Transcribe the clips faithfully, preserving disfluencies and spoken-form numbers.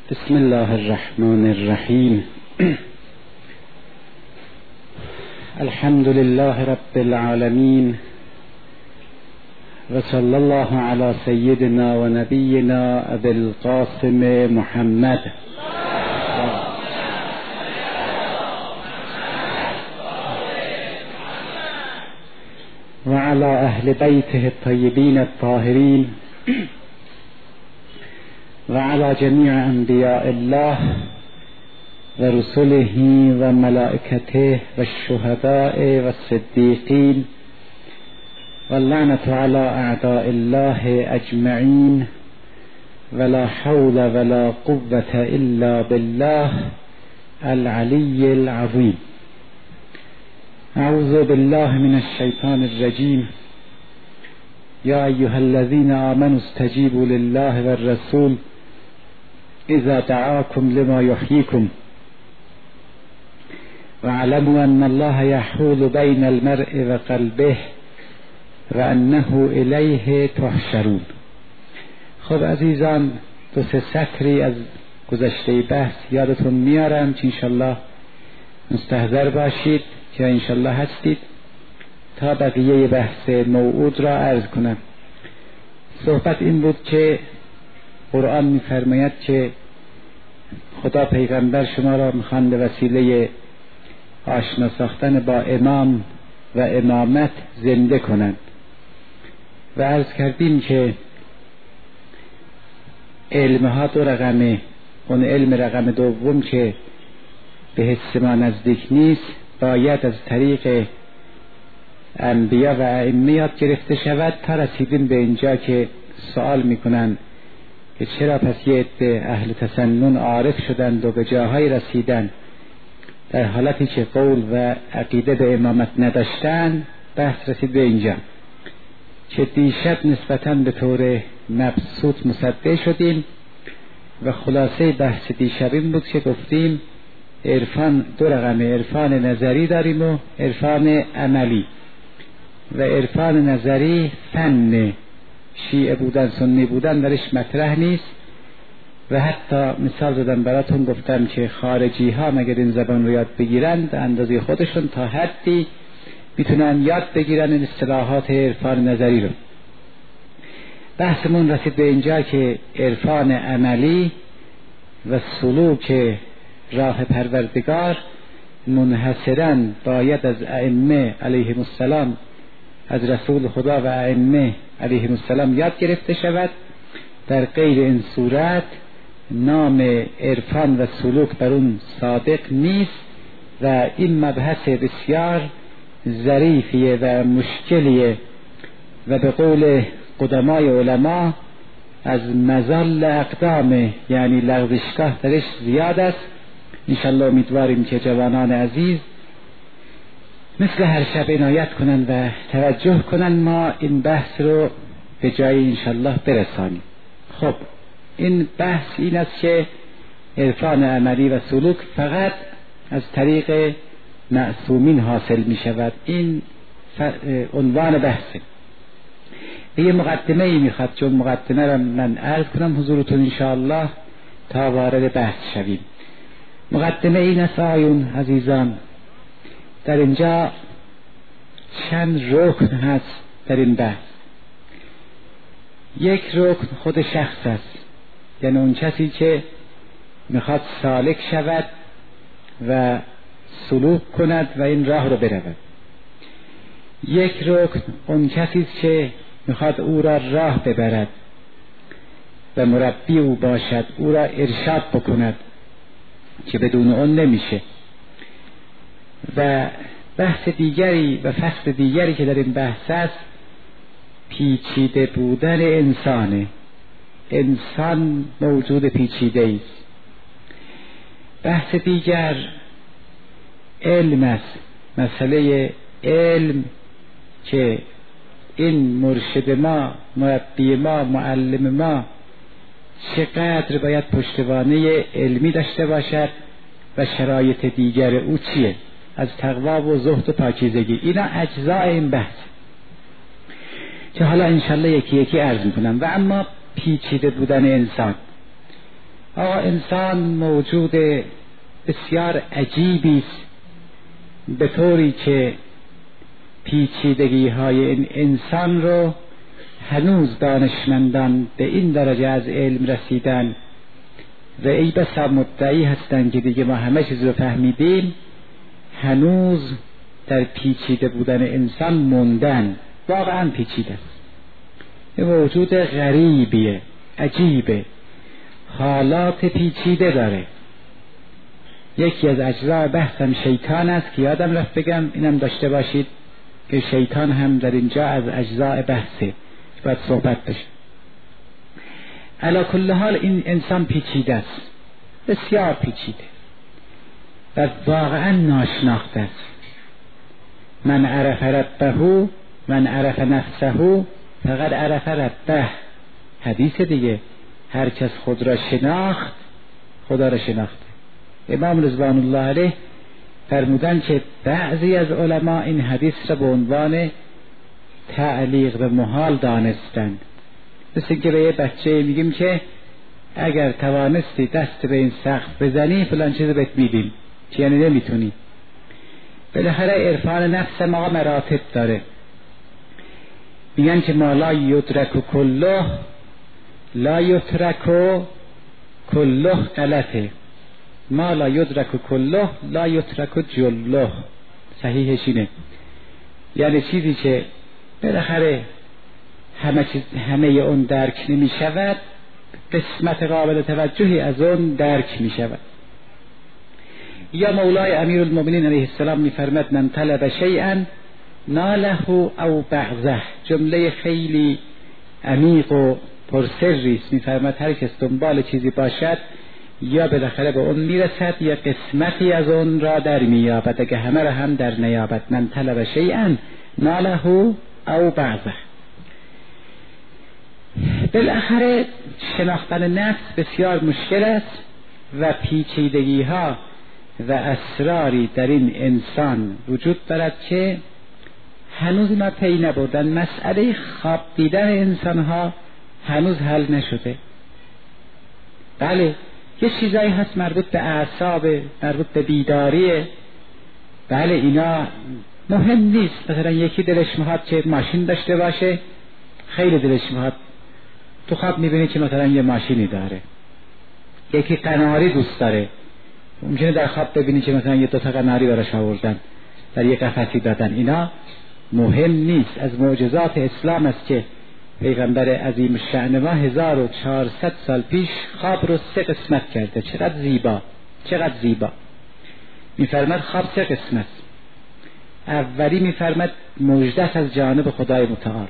بسم الله الرحمن الرحیم. الحمد لله رب العالمین و صلی الله علی سیدنا و نبینا ابی القاسم محمد و علی اهل بیته الطیبین الطاهرین و علی جمیع انبیاء الله و رسله و ملائکته و الشهداء و الصدیقین و اللعنة علی اعداء الله اجمعین ولا حول ولا قوة الا بالله العلی العظیم. اعوذ بالله من الشیطان الرجیم. یا ایها الذین آمنوا استجیبوا لله والرسول اذا دعاكم لما يحييكم واعلموا ان الله يحول بين المرء وقلبه وانه الیه تحشرون. خب عزیزان، دو سه سطری از گذشته بحث یادتون میارم که انشالله مستحضر باشید که انشالله هستید تا بقیه بحث موعود را عرض کنم. صحبت این بود که قرآن می‌فرماید که خدا پیغمبر شما را می‌خواند به وسیله آشنا ساختن با امام و امامت زنده کنند و عرض کردیم که علمها دو رقمه. اون علم رقم دوم که به حس ما نزدیک نیست باید از طریق انبیا و ائمه یاد گرفته شود تا رسیدیم به اینجا که سوال میکنن که چرا پس یه عده اهل تسنن عارف شدند و به جاهای رسیدن در حالتی که قول و عقیده به امامت نداشتن. بحث رسید به اینجا که دیشب نسبتاً به طور مبسوط مصدع شدیم و خلاصه بحث دیشب این بود که گفتیم عرفان دو رقمه، عرفان نظری داریم و عرفان عملی. و عرفان نظری فن، شیعه بودن سنی بودن درش مطرح نیست و حتی مثال دادم براتون، گفتم که خارجی ها مگر این زبان رو یاد بگیرن به اندازه خودشون تا حدی میتونن یاد بگیرن این اصطلاحات عرفان نظری رو. بحثمون رسید به اینجا که عرفان عملی و سلوک راه پروردگار منحصراً باید از ائمه علیهم السلام، از رسول خدا و ائمه علیهم السلام یاد گرفته شود. در غیر این صورت نام عرفان و سلوک بر اون صادق نیست و این مبحث بسیار ظریفیه و مشکلیه و به قول قدمای علما از مزال اقدامه، یعنی لغزشگاه درش زیاد است. انشالله امیدواریم که جوانان عزیز مثل هر شب عنایت کنن و توجه کنن ما این بحث رو به جای انشالله برسانیم. خب این بحث این است که عرفان عملی و سلوک فقط از طریق معصومین حاصل می شود. این عنوان بحثه. یه مقدمه ای می خواد، چون مقدمه را من عرض کنم حضورتون انشاءالله تا وارد بحث شویم. مقدمه این است آیون عزیزان، در اینجا چند رکن هست در این بحث. یک رکن خود شخص است، یعنی اون کسی که میخواد سالک شود و سلوک کند و این راه رو برود. یک رکن اون کسی است که میخواد او را راه ببرد و مربی او باشد، او را ارشاد بکند که بدون اون نمیشه. و بحث دیگری و فصل دیگری که در این بحث است پیچیده بودن انسانه. انسان موجود پیچیده است. بحث دیگر علم است، مسئله علم که این مرشد ما، مربی ما، معلم ما چقدر باید پشتوانه علمی داشته باشد و شرایط دیگر او چیه، از تقوا و زهد و پاکیزگی. اینا اجزای این بحث که حالا انشالله یکی یکی عرض میکنم. و اما پیچیده بودن انسان، آقا انسان موجود بسیار عجیبی است، به طوری که پیچیدگی های این انسان رو هنوز دانشمندان به این درجه از علم رسیدن و ای بسا مدعی هستند که دیگه ما همه چیز رو فهمیدیم، هنوز در پیچیده بودن انسان موندن. واقعا پیچیده است، یه موجود غریبیه، عجیبه، حالات پیچیده داره. یکی از اجزای بحثم شیطان است که یادم رفت بگم، اینم داشته باشید که شیطان هم در اینجا از اجزای بحثه، باید صحبت بشه. علی کل حال این انسان پیچیده است، بسیار پیچیده و واقعا ناشناخته است. من عرف ربه، من عرف نفسه فقط عرف ربه. حدیث دیگه، هر کس خود را شناخت خدا را شناخته. امام رضوان الله علیه فرمودن که بعضی از علما این حدیث را به عنوان تعلیق به محال دانستند. مثل که به یه بچه میگیم که اگر توانستی دست به این سقف بزنی فلان چیز بهت میدیم، که یعنی نمیتونی. بالاخره عرفان نفس ما مراتب داره. میگن که ما لا یدرک کله لا یترک کله غلطه، ما لا یدرک کله لا یترک جله. صحیحش اینه، یعنی چیزی که بالاخره همه چیز همه اون درک نمی شود، قسمت قابل توجهی از اون درک می شود. یا مولای امیرالمؤمنین علیه السلام می فرمد من طلب شیئا ناله او بعضه. جمله خیلی عمیق و پرسری است. می فرمد هر کس دنبال چیزی باشد یا بالاخره به اون میرسد یا قسمتی از اون را در مییابد، اگه همه را هم در نیابد. من طلب شیئا ناله او بعضه. بالاخره شناختن نفس بسیار مشکل است و پیچیدگی ها و اسراری در این انسان وجود دارد که هنوز ما پی نبردن. مسئله خواب دیدن انسان ها هنوز حل نشده. بله یه چیزایی هست مربوط به اعصاب، مربوط به بیداریه، بله اینا مهم نیست. مثلا یکی دلش میخواد که ماشین داشته باشه، خیلی دلش میخواد، تو خواب میبینی که مثلا یه ماشینی داره. یکی قناری دوست داره، ممکنه در خواب ببینی که مثلا یه دوتا قناری براش آوردن، در یه قفسی دادن. اینا مهم نیست. از معجزات اسلام است که پیغمبر عظیم الشأن ما هزار و چهارصد سال پیش خواب رو سه قسمت کرده. چقدر زیبا، چقدر زیبا. میفرماد خواب سه قسمت. اولی میفرماد مژده از جانب خدای متعال،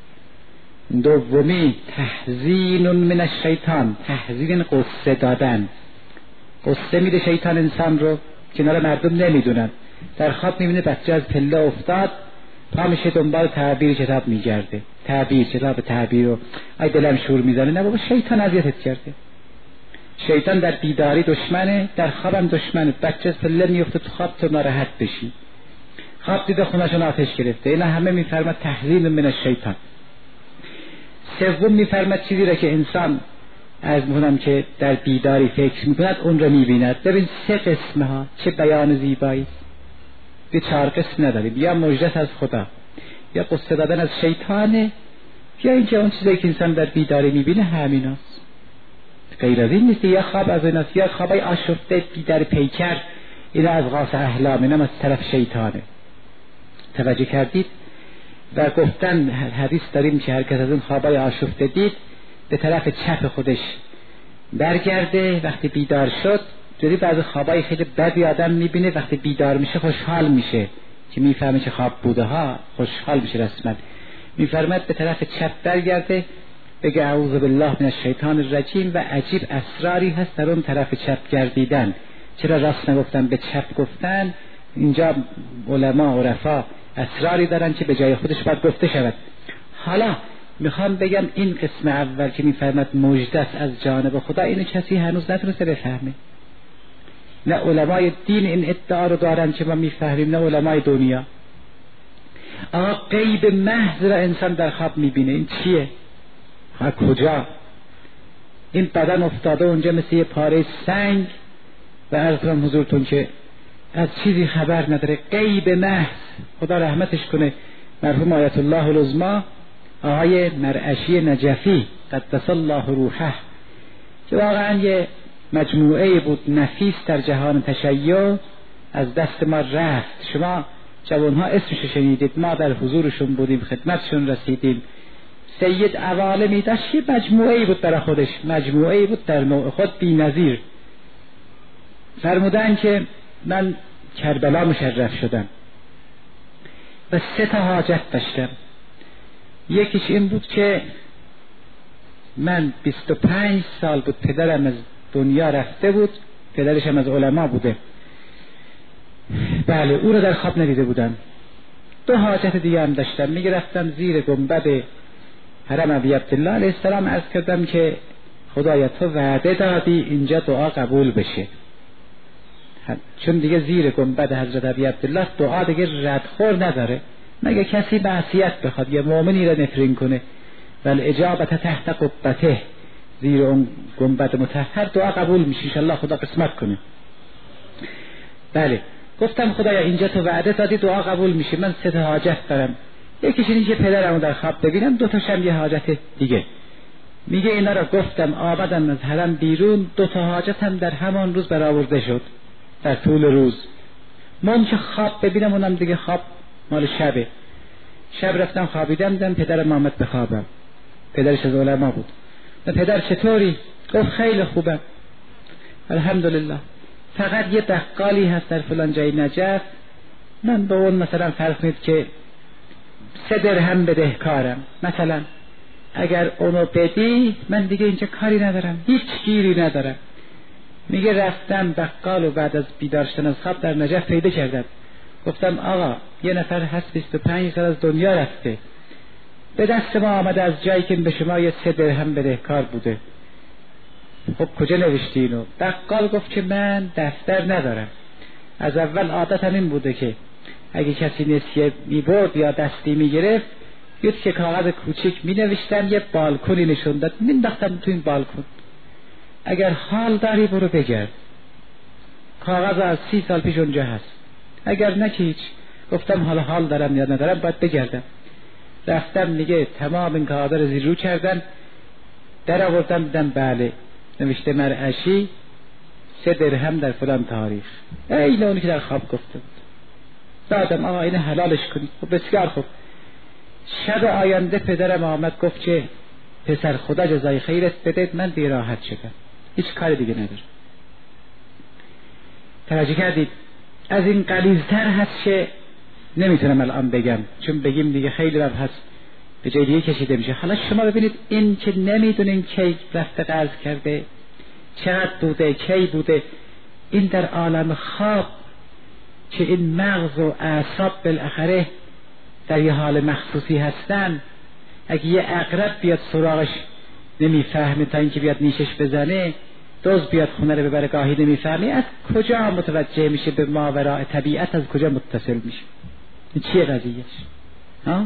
دومی تحزین من الشیطان، تحزین قصه دادن، قصه میده شیطان انسان رو، کنار مردم نمیدونن. در خواب میبینه بچه از پله افتاد، پا میشه دنبال تعبیر کتاب میگرده، تعبیر کتاب تعبیر رو ای دلم شور میزنه. نه بابا، شیطان اذیتت کرده. شیطان در بیداری دشمنه، در خوابم دشمنه. بچه از پله میفته تو خواب تو ناراحت بشی. خواب دیده خونه‌شون آتش گرفته. اینا همه میفرماد تحزین من الشیطان. سوم میفرماد چیزی را که انسان از مونم که در بیداری فکر میکند اون را میبیند. ببین سه قسمه ها، چه بیان زیبایی. به چهار قسم نداریم، یا مژده از خدا، یا قصه دادن از شیطانه، یا اینکه اون چیزی که انسان در بیداری میبینه همیناست، غیر از این نیست. یا خواب از ایناست، یا خوابای آشفته بیدار پیکر، اینا از غاص احلام، اینا از طرف شیطانه. توجه کردید؟ و گفتن حدیث داریم که هر کس از اون خوابای آشفته دید به طرف چپ خودش برگرده. وقتی بیدار شد، جوری بعضی خوابای خیلی بدی آدم میبینه، وقتی بیدار میشه خوشحال میشه که میفهمه چه خواب بوده ها، خوشحال میشه رسما. میفرماد به طرف چپ برگرده، بگه اعوذ بالله من الشیطان الرجیم. و عجیب اسراری هست در اون طرف چپ گردیدن. چرا راست نگفتن به چپ گفتن؟ اینجا علما و عرفا اسراری دارن که به جای خودش باید گفته شود. حالا میخوام بگم این قسم اول که میفرماد مژده از جانب خدا، اینو کسی هنوز نتونسته بفهمه. نه علمای دین این ادعا رو دارن که ما میفهمیم، نه علمای دنیا. آقا غیب محض را انسان در خواب میبینه. این چیه؟ ها کجا؟ این بدن افتاده اونجا مثل یه پاره سنگ و عرض کنم حضورتون که از چیزی خبر نداره، غیب محض. خدا رحمتش کنه مرحوم آیت الله العظما آقای مرعشی نجفی قدس الله روحه که واقعا یه مجموعه بود نفیس در جهان تشیع، از دست ما رفت. شما جوانها اسمش شنیدید، ما در حضورشون بودیم، خدمتشون رسیدیم. سید عوالمی داشت، یه مجموعه بود برای خودش، مجموعه بود در نوع خود بی نظیر. فرمودن که من کربلا مشرف شدم و سه تا حاجت داشتم. یکیش این بود که من بیست و پنج سال بود پدرم از دنیا رفته بود، پدرش هم از علما بوده، بله او رو در خواب ندیده بودم. دو حاجت دیگه هم داشتم، میگه رفتم زیر گنبد حرم ابی عبدالله علیه السلام، عرض کردم که خدایا تو وعده دادی اینجا دعا قبول بشه، چون دیگه زیر گنبد حضرت ابی عبدالله دعا دیگه ردخور نداره، مگه کسی معصیت بخواد یا مؤمنی را نفرین کنه، ولی اجابت تحت قبته، زیر اون گنبد مطهر دعا قبول میشه انشالله، خدا قسمت کنه. بله گفتم خدایا اینجا تو وعده دادی دعا قبول میشه، من سه تا حاجت دارم، یکیش اینه که پدرمو در خواب ببینم، دو تاشم یه حاجت دیگه. میگه اینا را گفتم آمدم از حرم بیرون، دو تا حاجتم در همان روز برآورده شد در طول روز. من که خواب ببینم اونم دیگه خواب مال شبه. شب رفتم خوابیدم، دیدم پدرم آمد بخوابم، پدرش از علما بود. و پدر چطوری؟ گفت خیلی خوبم الحمدلله، فقط یه دقالی هست در فلان جای نجف، من به اون مثلا فرض کنید که سه درهم بدهکارم، مثلا اگر اونو بدی من دیگه اینجا کاری ندارم، هیچ گیری ندارم. میگه رفتم بقال و بعد از بیدار شدن از خواب در نجف پیدا کردم، گفتم آقا یه نفر هست بیست و پنج سال از دنیا رفته، به دست ما آمده از جایی که به شما یه سه درهم بدهکار بوده. خب کجا نوشتی اینو؟ بقال گفت که من دفتر ندارم، از اول عادتم این بوده که اگه کسی نسیه میبرد یا دستی میگرفت یه که کاغذ کوچیک می نوشتم، یه بالکنی نشون داد، مینداختم تو این بالکن، اگر حال داری برو بگرد، کاغذ از سی سال پیش اونجا هست، اگر نه که هیچ. گفتم حالا حال دارم یا ندارم باید بگردم. رفتم میگه تمام این کاغذ رو زیر رو کردن، در آوردم دیدم بله نوشته مرعشی سه درهم در فلان تاریخ، این اونی که در خواب گفته بود. دادم آقا این حلالش کنید. خب بسیار خوب. شب آینده پدرم آمد گفت که پسر خدا جزای خیرت بده، من دیگه راحت شدم، هیچ کار دیگه ندارم. توجه کردید؟ از این غلیظ‌تر هست که نمیتونم الان بگم، چون بگیم دیگه خیلی وقت هست به جای دیگه کشیده میشه. حالا شما ببینید این که نمیدونین کی رفته قرض کرده، چقدر بوده، کی بوده، این در عالم خواب که این مغز و اعصاب بالاخره در یه حال مخصوصی هستن، اگه یه عقرب بیاد سراغش نمیفهمه تا اینکه بیاد نیشش بزنه، دوز بیاد خونه رو ببره گاهی نمیفهمه، از کجا متوجه میشه به ماوراء طبیعت، از کجا متصل میشه؟ این چیه قضیهش؟ ها؟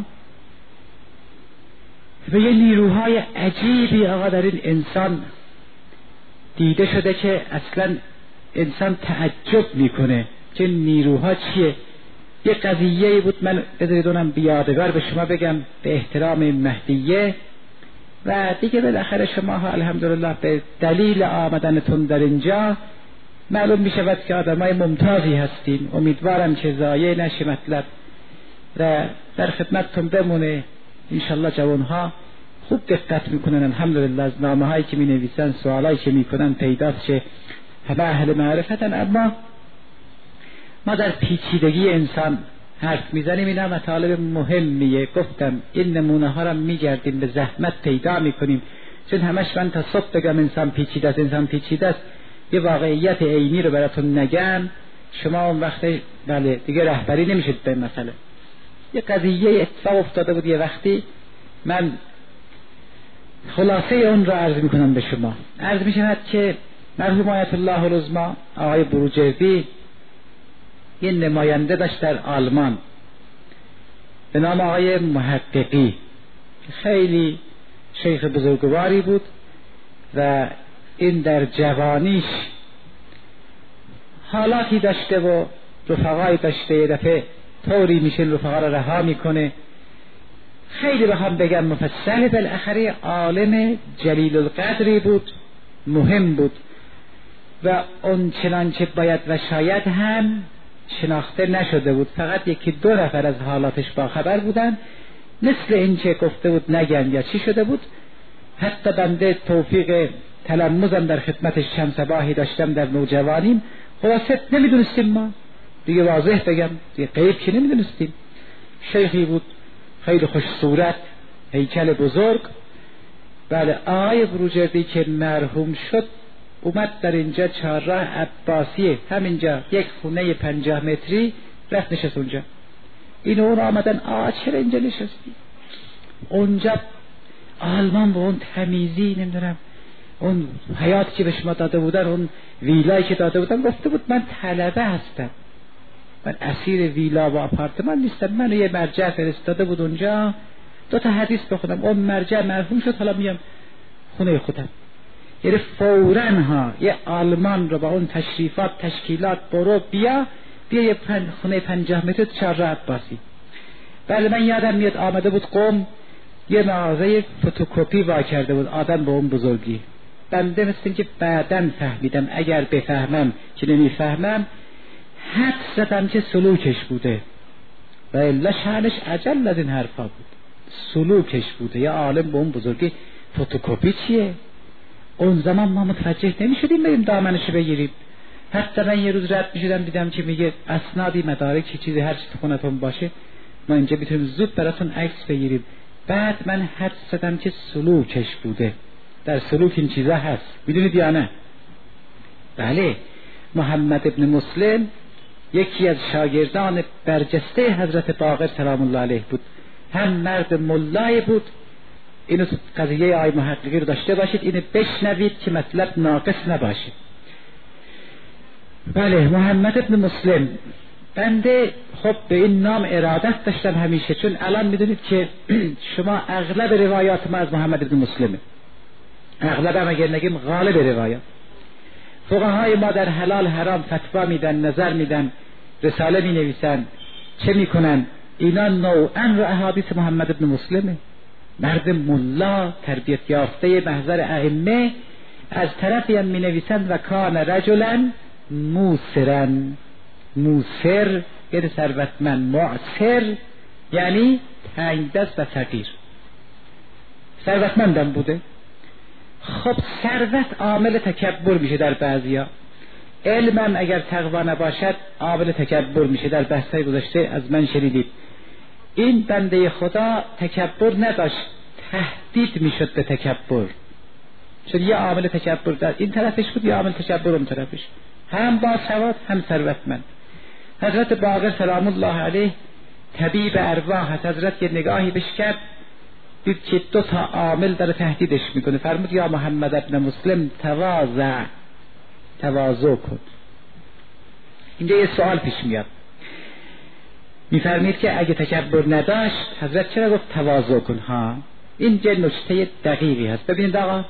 به یه نیروهای عجیبی آقا در این انسان دیده شده که اصلا انسان تعجب میکنه که نیروها چیه. یه قضیه بود، من بذارید اونم بیادگار به شما بگم به احترام مهدیه، و دیگه بالاخره شما ها الحمدلله به دلیل آمدنتون در اینجا معلوم می شود که آدمای ممتازی هستین. امیدوارم که ضایع نشه مطلب و در خدمتتون بمونه. انشالله جوانها خوب دقت میکنن، الحمدلله از نامه هایی که می نویسن، سوالایی که میکنن پیداست که همه اهل معرفتن. اما ما در پیچیدگی انسان حرف میزنیم، اینا مطالب مهمیه. گفتم این نمونه ها را میگردیم به زحمت پیدا میکنیم، چون همش من تا صبح بگم انسان پیچیده است انسان پیچیده است، یه واقعیت عینی رو براتون نگم، شما اون وقت بله دیگه رهبری نمیشید به مسئله. یه قضیه اتفاق افتاده بود یه وقتی، من خلاصه اون رو عرض میکنم به شما. عرض میشود که مرحوم آیت الله العظما آقای بروجردی یه نماینده داشت در آلمان به نام آقای محققی، خیلی شیخ بزرگواری بود، و این در جوانیش حالاتی داشته و رفقایی داشته، یه دفعه طوری میشه رفقا را رها میکنه. خیلی بخوام بگم مفصل، بالاخره عالم جلیل القدری بود، مهم بود و اون چنانچه باید و شاید هم شناخته نشده بود. فقط یکی دو نفر از حالاتش باخبر بودن، مثل این که گفته بود نگن یا چی شده بود. حتی بنده توفیق تلمذم در خدمتش چند صباحی داشتم در نوجوانیم، خلاصه نمیدونستیم، ما دیگه واضح بگم دیگه غیب که نمیدونستیم. شیخی بود خیلی خوش صورت، هیکل بزرگ. بله، آقای بروجردی که مرحوم شد اومد در اینجا چهارراه عباسیه، همینجا یک خونه پنجاه متری، رفت نشست اونجا. این اون آمدن، آه چرا اینجا نشستی؟ اونجا آلمان با اون تمیزی، نمیدونم اون حیاتی که به شما داده بودن، اون ویلایی که داده بودن، گفته بود من طلبه هستم، من اسیر ویلا و آپارتمان نیستم. منو یه مرجع فرستاده بود اونجا دو تا حدیث بخونم، اون مرجع مرحوم شد، حالا میام خونه خودم. یعنی فوراً ها یه آلمان رو با اون تشریفات تشکیلات برو بیا بیا یه پن خونه پنجاه متر چهارراه عباسی. بله، من یادم میاد آمده بود قم، یه مغازه فتوکپی وا کرده بود، آدم به اون بزرگی. بنده مثل این که بعداً فهمیدم، اگر بفهمم که نمیفهمم، حد زدم که سلوکش بوده و الا شأنش عجل از این حرفا بود. سلوکش بوده، یا عالم به اون بزرگی. فتوکپی چیه؟ اون زمان ما متوجه نمی شدیم بریم دامنشو بگیریم. حتی من یه روز رد می شدم دیدم که میگه اسنادی مدارک چیزی هر چی تو خونتون باشه ما اینجا میتونیم زود براتون عکس بگیریم. بعد من حد زدم که سلوکش بوده. در سلوک این چیزا هست، میدونید یا نه؟ بله، محمد ابن مسلم یکی از شاگردان برجسته حضرت باقر سلام الله علیه بود، هم مرد ملای بود. اینو قضیه آی محققی رو داشته باشید، اینو بشنوید که مطلب ناقص نباشه. بله، محمد ابن مسلم. بنده خب به این نام ارادت داشتم همیشه، چون الان میدونید که شما اغلب روایات ما از محمد ابن مسلمه، اغلب هم اگر نگیم غالب روایات. فقهای ما در حلال حرام فتوا میدن، نظر میدن، رساله می نویسن، چه میکنن؟ اینا نوعا رو احادیث محمد ابن مسلمه. مرد ملا تربیت یافته محضر ائمه، از طرفی هم می نویسن و کان رجلا موسرن. موسر یعنی ثروتمند، معسر یعنی تنگ دست و فقیر. ثروتمندم بوده. خب ثروت عامل تکبر میشه در بعضیا، علمم اگر تقوا نباشد عامل تکبر میشه. در بحثای گذشته از من شنیدید. این بنده خدا تکبر نداشت، تهدید میشد به تکبر، چون یه عامل تکبر در این طرفش بود، یه عامل تکبر اون طرفش، هم با سواد هم ثروتمند. حضرت باقر سلام الله علیه طبیب ارواح، حضرت یه نگاهی بهش کرد، دید که دو تا عامل در تهدیدش میکنه. فرمود یا محمد ابن مسلم تواضع، تواضع کن. اینجا یه سوال پیش میاد، میفرمید که اگه تکبر نداشت حضرت چرا گفت تواضع کن؟ ها، این جه نکته دقیقی هست. ببینید آقا،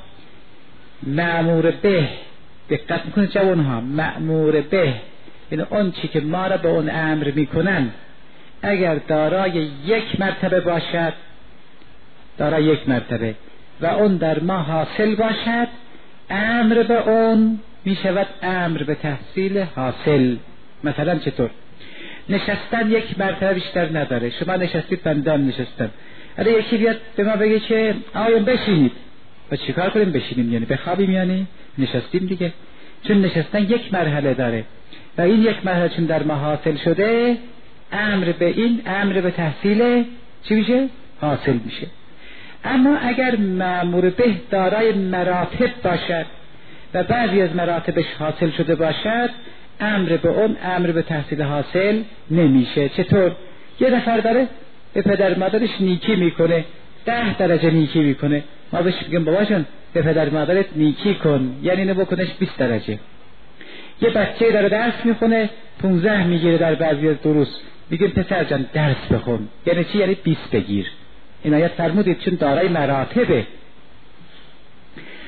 مأمور به، دقت میکنید جوان ها، مأمور به یعنی اون چی که ما را به اون امر میکنن اگر دارای یک مرتبه باشد، دارای یک مرتبه و اون در ما حاصل باشد، امر به اون میشود امر به تحصیل حاصل. مثلا چطور؟ نشستن یک مرتبه بیشتر نداره. شما نشستید، بندم نشستم، اگه یکی بیاد به ما بگه که آیا بشینید، و چیکار کنیم؟ بشینیم یعنی بخوابیم؟ یعنی نشستیم دیگه. چون نشستن یک مرحله داره و این یک مرحله چون در ما حاصل شده، امر به این امر به تحصیل چی میشه؟ حاصل میشه. اما اگر مأمور به دارای مراتب باشد و بعضی از مراتبش حاصل شده باشد، امر به اون امر به تحصیل حاصل نمیشه. چطور؟ یه نفر داره به پدر مادرش نیکی میکنه، ده درجه نیکی میکنه، ما بهش بگیم بابا جان به پدر مادرت نیکی کن، یعنی اینو بکنش بیست درجه. یه بچه داره درس میخونه، پونزده میگیره در بعضی از دروس، میگیم پسر جان درس بخون، یعنی چی؟ یعنی بیست بگیر. این آیت فرمودید چون دارای مراتبه.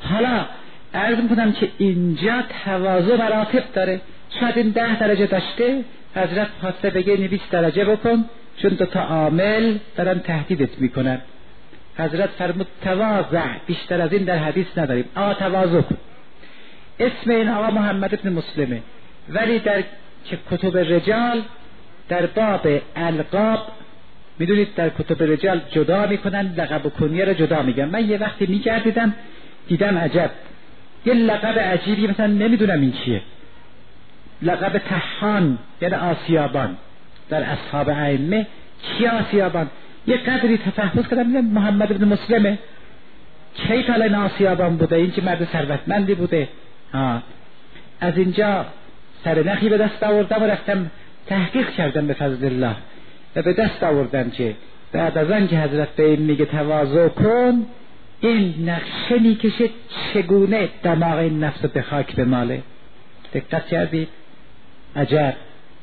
حالا عرض میکنم که اینجا تواضع مراتب داره. شاید این ده درجه داشته، حضرت خواسته بگه این بیست درجه بکن، چون دو تا عامل دارن تهدیدت میکنن. حضرت فرمود تواضع، بیشتر از این در حدیث نداریم، آقا تواضع کن. اسم این آقا محمد ابن مسلمه، ولی در که کتب رجال در باب القاب میدونید در کتب رجال جدا میکنن، لقب و کنیه رو جدا میگن. من یه وقتی میگردیدم دیدم عجب، یه لقب عجیبی مثلا نمیدونم این چیه، لقب تحان یعنی آسیابان در اصحاب ائمه. چی آسیابان؟ یه قدری تفحص کردم محمد ابن مسلمه، کی تا الان آسیابان بوده؟ این که مرد ثروتمندی بوده. ها از اینجا سرنخی به دست آوردم و رفتم تحقیق کردم به فضل الله و به دست آوردم که بعد از آن که حضرت به این میگه تواضع کن، این نقشه میکشه چگونه دماغ این نفس به خاک بماله. دقت کردید؟ عجب.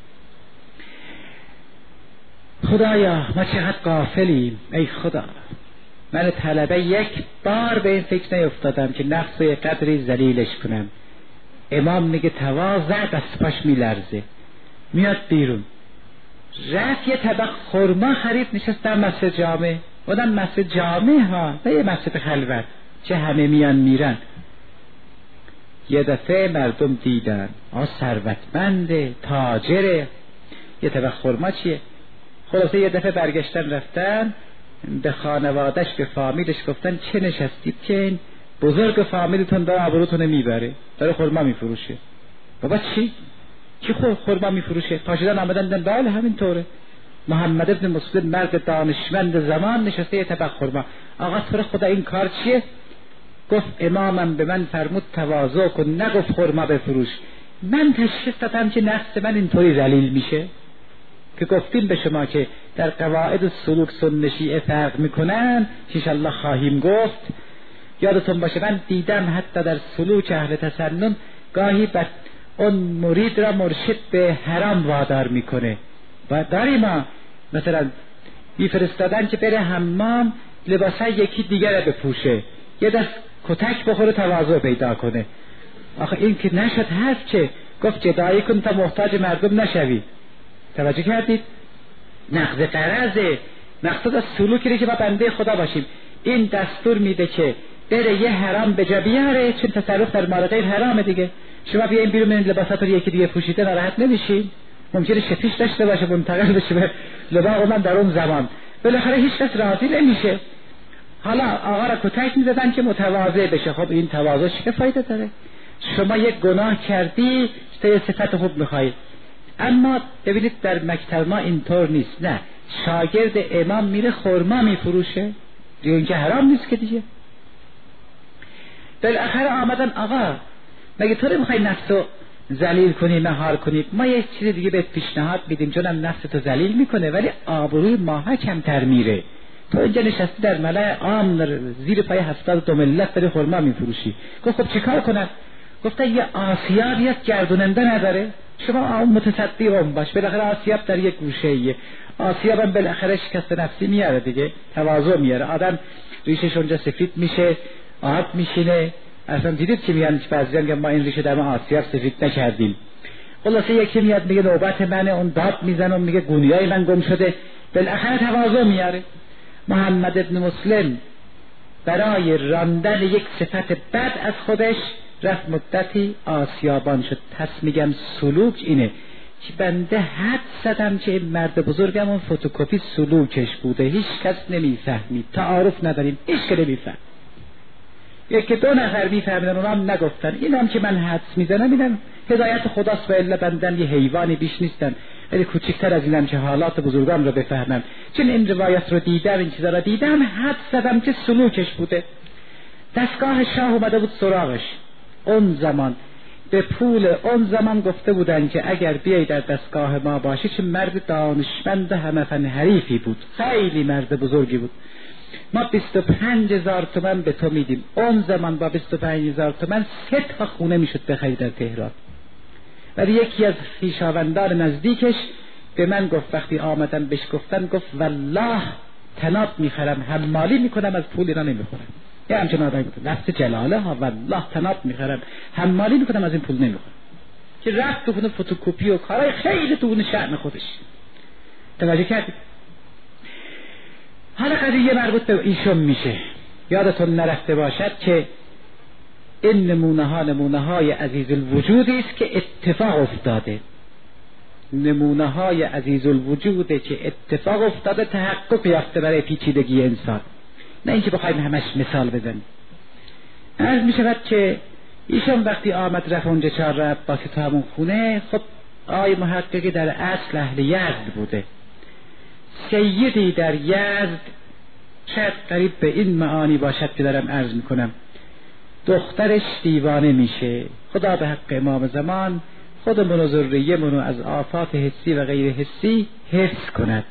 خدایا ما چقدر غافلیم. ای خدا، من طلبه یک بار به این فکر نیفتادم که نفس و قدری ذلیلش کنم. امام میگه تواضع، دست پاش میلرزه، میاد بیرون، رفت یه طبق خرما خرید، نشست در مسجد جامع. اونم مسجد جامع ها، نه یه مسجد خلوت چه همه میان میرن. یه دفعه مردم دیدن آ ثروتمنده، تاجره، یه طبق خرما چیه؟ خلاصه یه دفعه برگشتن رفتن به خانوادش، به فامیلش گفتن چه نشستید که این بزرگ فامیلتون داره آبروتون میبره، داره خرما میفروشه. بابا چی؟ کی خرما میفروشه؟ پاشیدن آمدن دیدن بله همینطوره. محمد ابن مسلم مرد دانشمند زمان نشسته یه طبق خرما. آقا تو خدا این کار چیه؟ گفت امامم به من فرمود تواضع کن، نگفت خرما بفروش. من تشخیص دادم که نفس من اینطوری ذلیل میشه که گفتیم به شما که در قواعد سلوک سنت شیعه فرق میکنن، انشالله خواهیم گفت. یادتون باشه من دیدم حتی در سلوک اهل تسنن گاهی بر اون مرید را مرشد به حرام وادار میکنه و داریم ما مثلا میفرستادن که بره حمام لباسای یکی دیگر را بپوشه، یه دست کتک بخوره تواضع پیدا کنه. آخه این که نشد حرف چه؟ گفت جدایی کن تا محتاج مردم نشوی. توجه کردید؟ نقض قرضه، مقصود از سلوکی که با بنده خدا باشیم. این دستور میده که بره یه حرام به جا بیاره، چون تصرف در مال غیر حرامه دیگه. شما بیاین بیرون من لباسات رو یکی دیگه پوشیده ناراحت نمیشین؟ ممکنه شپیش داشته باشه منتقل بشه به لباس من در اون زمان، بالاخره هیچ کس راضی نمیشه. حالا آقا را کتک میزدن که متواضع بشه. خب این تواضع چه فایده داره؟ شما یک گناه کردی تا یه صفت خوب میخوایی. اما ببینید در مکتب ما اینطور نیست. نه، شاگرد امام میره خرما میفروشه، دیگه اینکه حرام نیست که دیگه. بالاخره آمدن آقا مگه تو رو میخوای نفسو ذلیل کنی، مهار کنی؟ ما یک چیز دیگه به پیشنهاد میدیم، چونم نفس تو ذلیل میکنه ولی آبروی ماها کمتر میره. تو اینجا نشستی در ملأ عام زیر پای هفتاد دو ملت داری خرما میفروشی. گفت خب چیکار کنم؟ گفتن یه آسیابی هست گردوننده نداره، شما متصدی اون باش. بالاخره آسیاب در یک گوشه ایه، آسیاب هم بالاخره شکست نفسی میاره دیگه، تواضع میاره. آدم ریشش اونجا سفید میشه، آب میشینه. اصلا دیدید که میگن بعضی میگن ما این ریشه در ما آسیاب سفید نکردیم. خلاصه یکی میاد میگه نوبت منه، اون داد میزنه و میگه گونیای من گم شده، بالاخره تواضع میاره. محمد ابن مسلم برای راندن یک صفت بد از خودش رفت مدتی آسیابان شد. پس میگم سلوک اینه که بنده حد زدم که این مرد بزرگم اون فتوکپی سلوکش بوده، هیچ کس نمیفهمید، تعارف نداریم، هیچ که نمیفهم. یکی دو نفر میفهمیدن اونام نگفتن. اینم که من حدس میزنم اینم هدایت خداست و الا بندن یه حیوانی بیش نیستن، ولی کوچکتر از اینم که حالات بزرگان رو بفهمم. چون این روایت رو دیدم، این چیزا رو دیدم، حد زدم که سلوکش بوده. دستگاه شاه اومده بود سراغش. اون زمان به پول اون زمان گفته بودن که اگر بیای در دستگاه ما باشی، چه مرد دانشمند همه فن حریفی بود، خیلی مرد بزرگی بود. ما بیست و پنج هزار تومن به تو میدیم. اون زمان با بیست و پنج هزار تومن سه تا خونه میشد بخری در تهران. ولی یکی از خویشاوندان نزدیکش به من گفت، وقتی آمدم بهش گفتن، گفت والله تناب میخرم، حمالی میکنم، از پول اینا نمیخورم. یه همچنان آدمی بود دست جلاله ها والله تناب میخرم حمالی میکنم از این پول نمیخورم که رفت تو خونه فتوکپی و کارهای خیلی تو خونه شأن خودش. توجه کردید؟ حالا قضیه مربوط به ایشون میشه. یادتون نرفته باشد که این نمونه ها نمونه های عزیز الوجودی است که اتفاق افتاده، نمونه های عزیز الوجوده که اتفاق افتاده تحقق یافته برای پیچیدگی انسان، نه اینکه بخوایم همش مثال بزنیم. عرض می شود که ایشون وقتی آمد رفت اونجا چهار عباسی تو همون خونه، خب آقای محققی در اصل اهل یزد بوده، سیدی در یزد، شاید قریب به این معانی باشد که دارم عرض می کنم، دخترش دیوانه میشه. خدا به حق امام زمان خودمون و ذریه‌مون از آفات حسی و غیر حسی حفظ کند.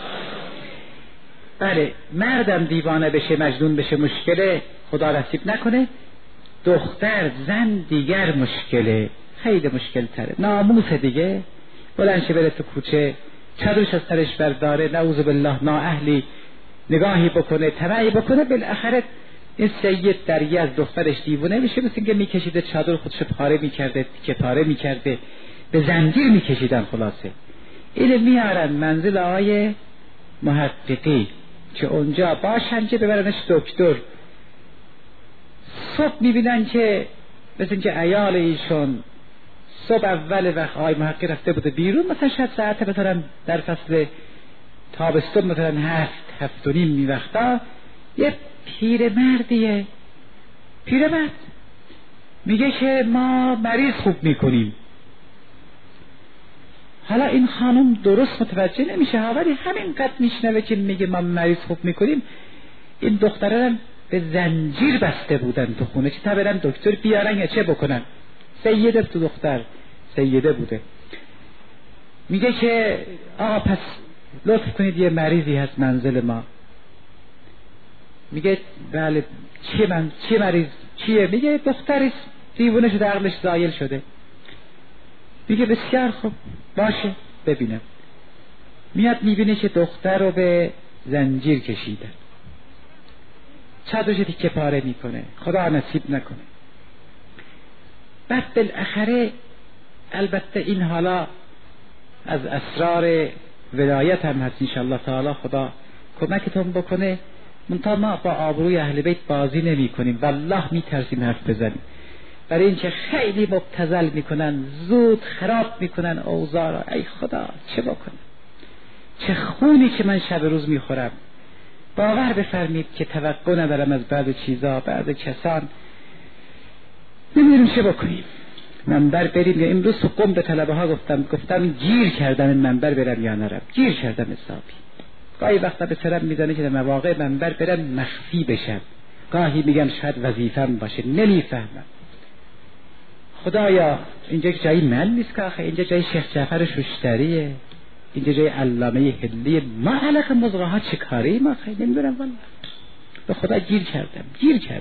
بله مردم دیوانه بشه مجنون بشه مشکله، خدا نصیب نکنه. دختر زن دیگر مشکله، خیلی مشکل تره، ناموس دیگه. بلند شه بره تو کوچه چادرش از سرش برداره، نعوذ بالله نااهلی نگاهی بکنه طمعی بکنه، بالاخره این سید در یزد دخترش دیوانه میشه، مثل اینکه میکشیده چادر خودش پاره میکرده، که پاره میکرده، به زنجیر میکشیدن. خلاصه اینو میارن منزل آقای محققی که اونجا باشن که ببرنش دکتر. صبح میبینن که مثل اینکه عیال ایشون صبح اول وقت آقای محققی رفته بوده بیرون، مثلا شاید ساعت مثلا در فصل تابستون مثلا هفت هفت و نیم می وقتا، یه پیرمردیه پیرمرد میگه که ما مریض خوب میکنیم. حالا این خانم درست متوجه نمیشه ها، ولی همینقدر میشنوه که میگه ما مریض خوب میکنیم. این دختره به زنجیر بسته بودن تو خونه که تا برن دکتر بیارن یا چه بکنن. سیده تو دختر سیده بوده. میگه که آقا پس لطف کنید یه مریضی هست منزل ما. میگه بله چیه من چیه مریض چیه؟ میگه دختری دیوونه شده عقلش زایل شده. میگه بسیار خوب باشه ببینم. میاد میبینه که دختر رو به زنجیر کشیدن، چادرش تیکه پاره میکنه، خدا نصیب نکنه. بعد بالاخره البته این حالا از اسرار ولایت هم هست، انشاءالله تعالی خدا کمکتون بکنه. منتها ما با آبروی اهل بیت بازی نمی کنیم، والله می ترسیم حرف بزنیم، برای اینکه خیلی مبتذل میکنن، زود خراب میکنن اوضاع را. ای خدا چه بکنم، چه خونی که من شب روز میخورم. باور بفرمید که توقع ندارم از بعض چیزا، بعض کسان. نمیدونم چه بکنیم، منبر بریم یا امروز تو قم به طلبه ها گفتم گفتم گیر کردم این منبر برم یا نرم. گیر کردم حسابی. گاهی وقتا به سرم میزنه که در مواقع منبر برم مخفی بشم، گاهی میگم شاید وظیفم باشه، نمیفهمم. خدایا اینجا جای من نیست که آخه، اینجا جای شیخ جعفر شوشتریه، اینجا جای علامه هلی. ما علاقه مزغه ها چه کاری ما خیلی نمیدونم والله. به خدا گیر کردم گیر کردم.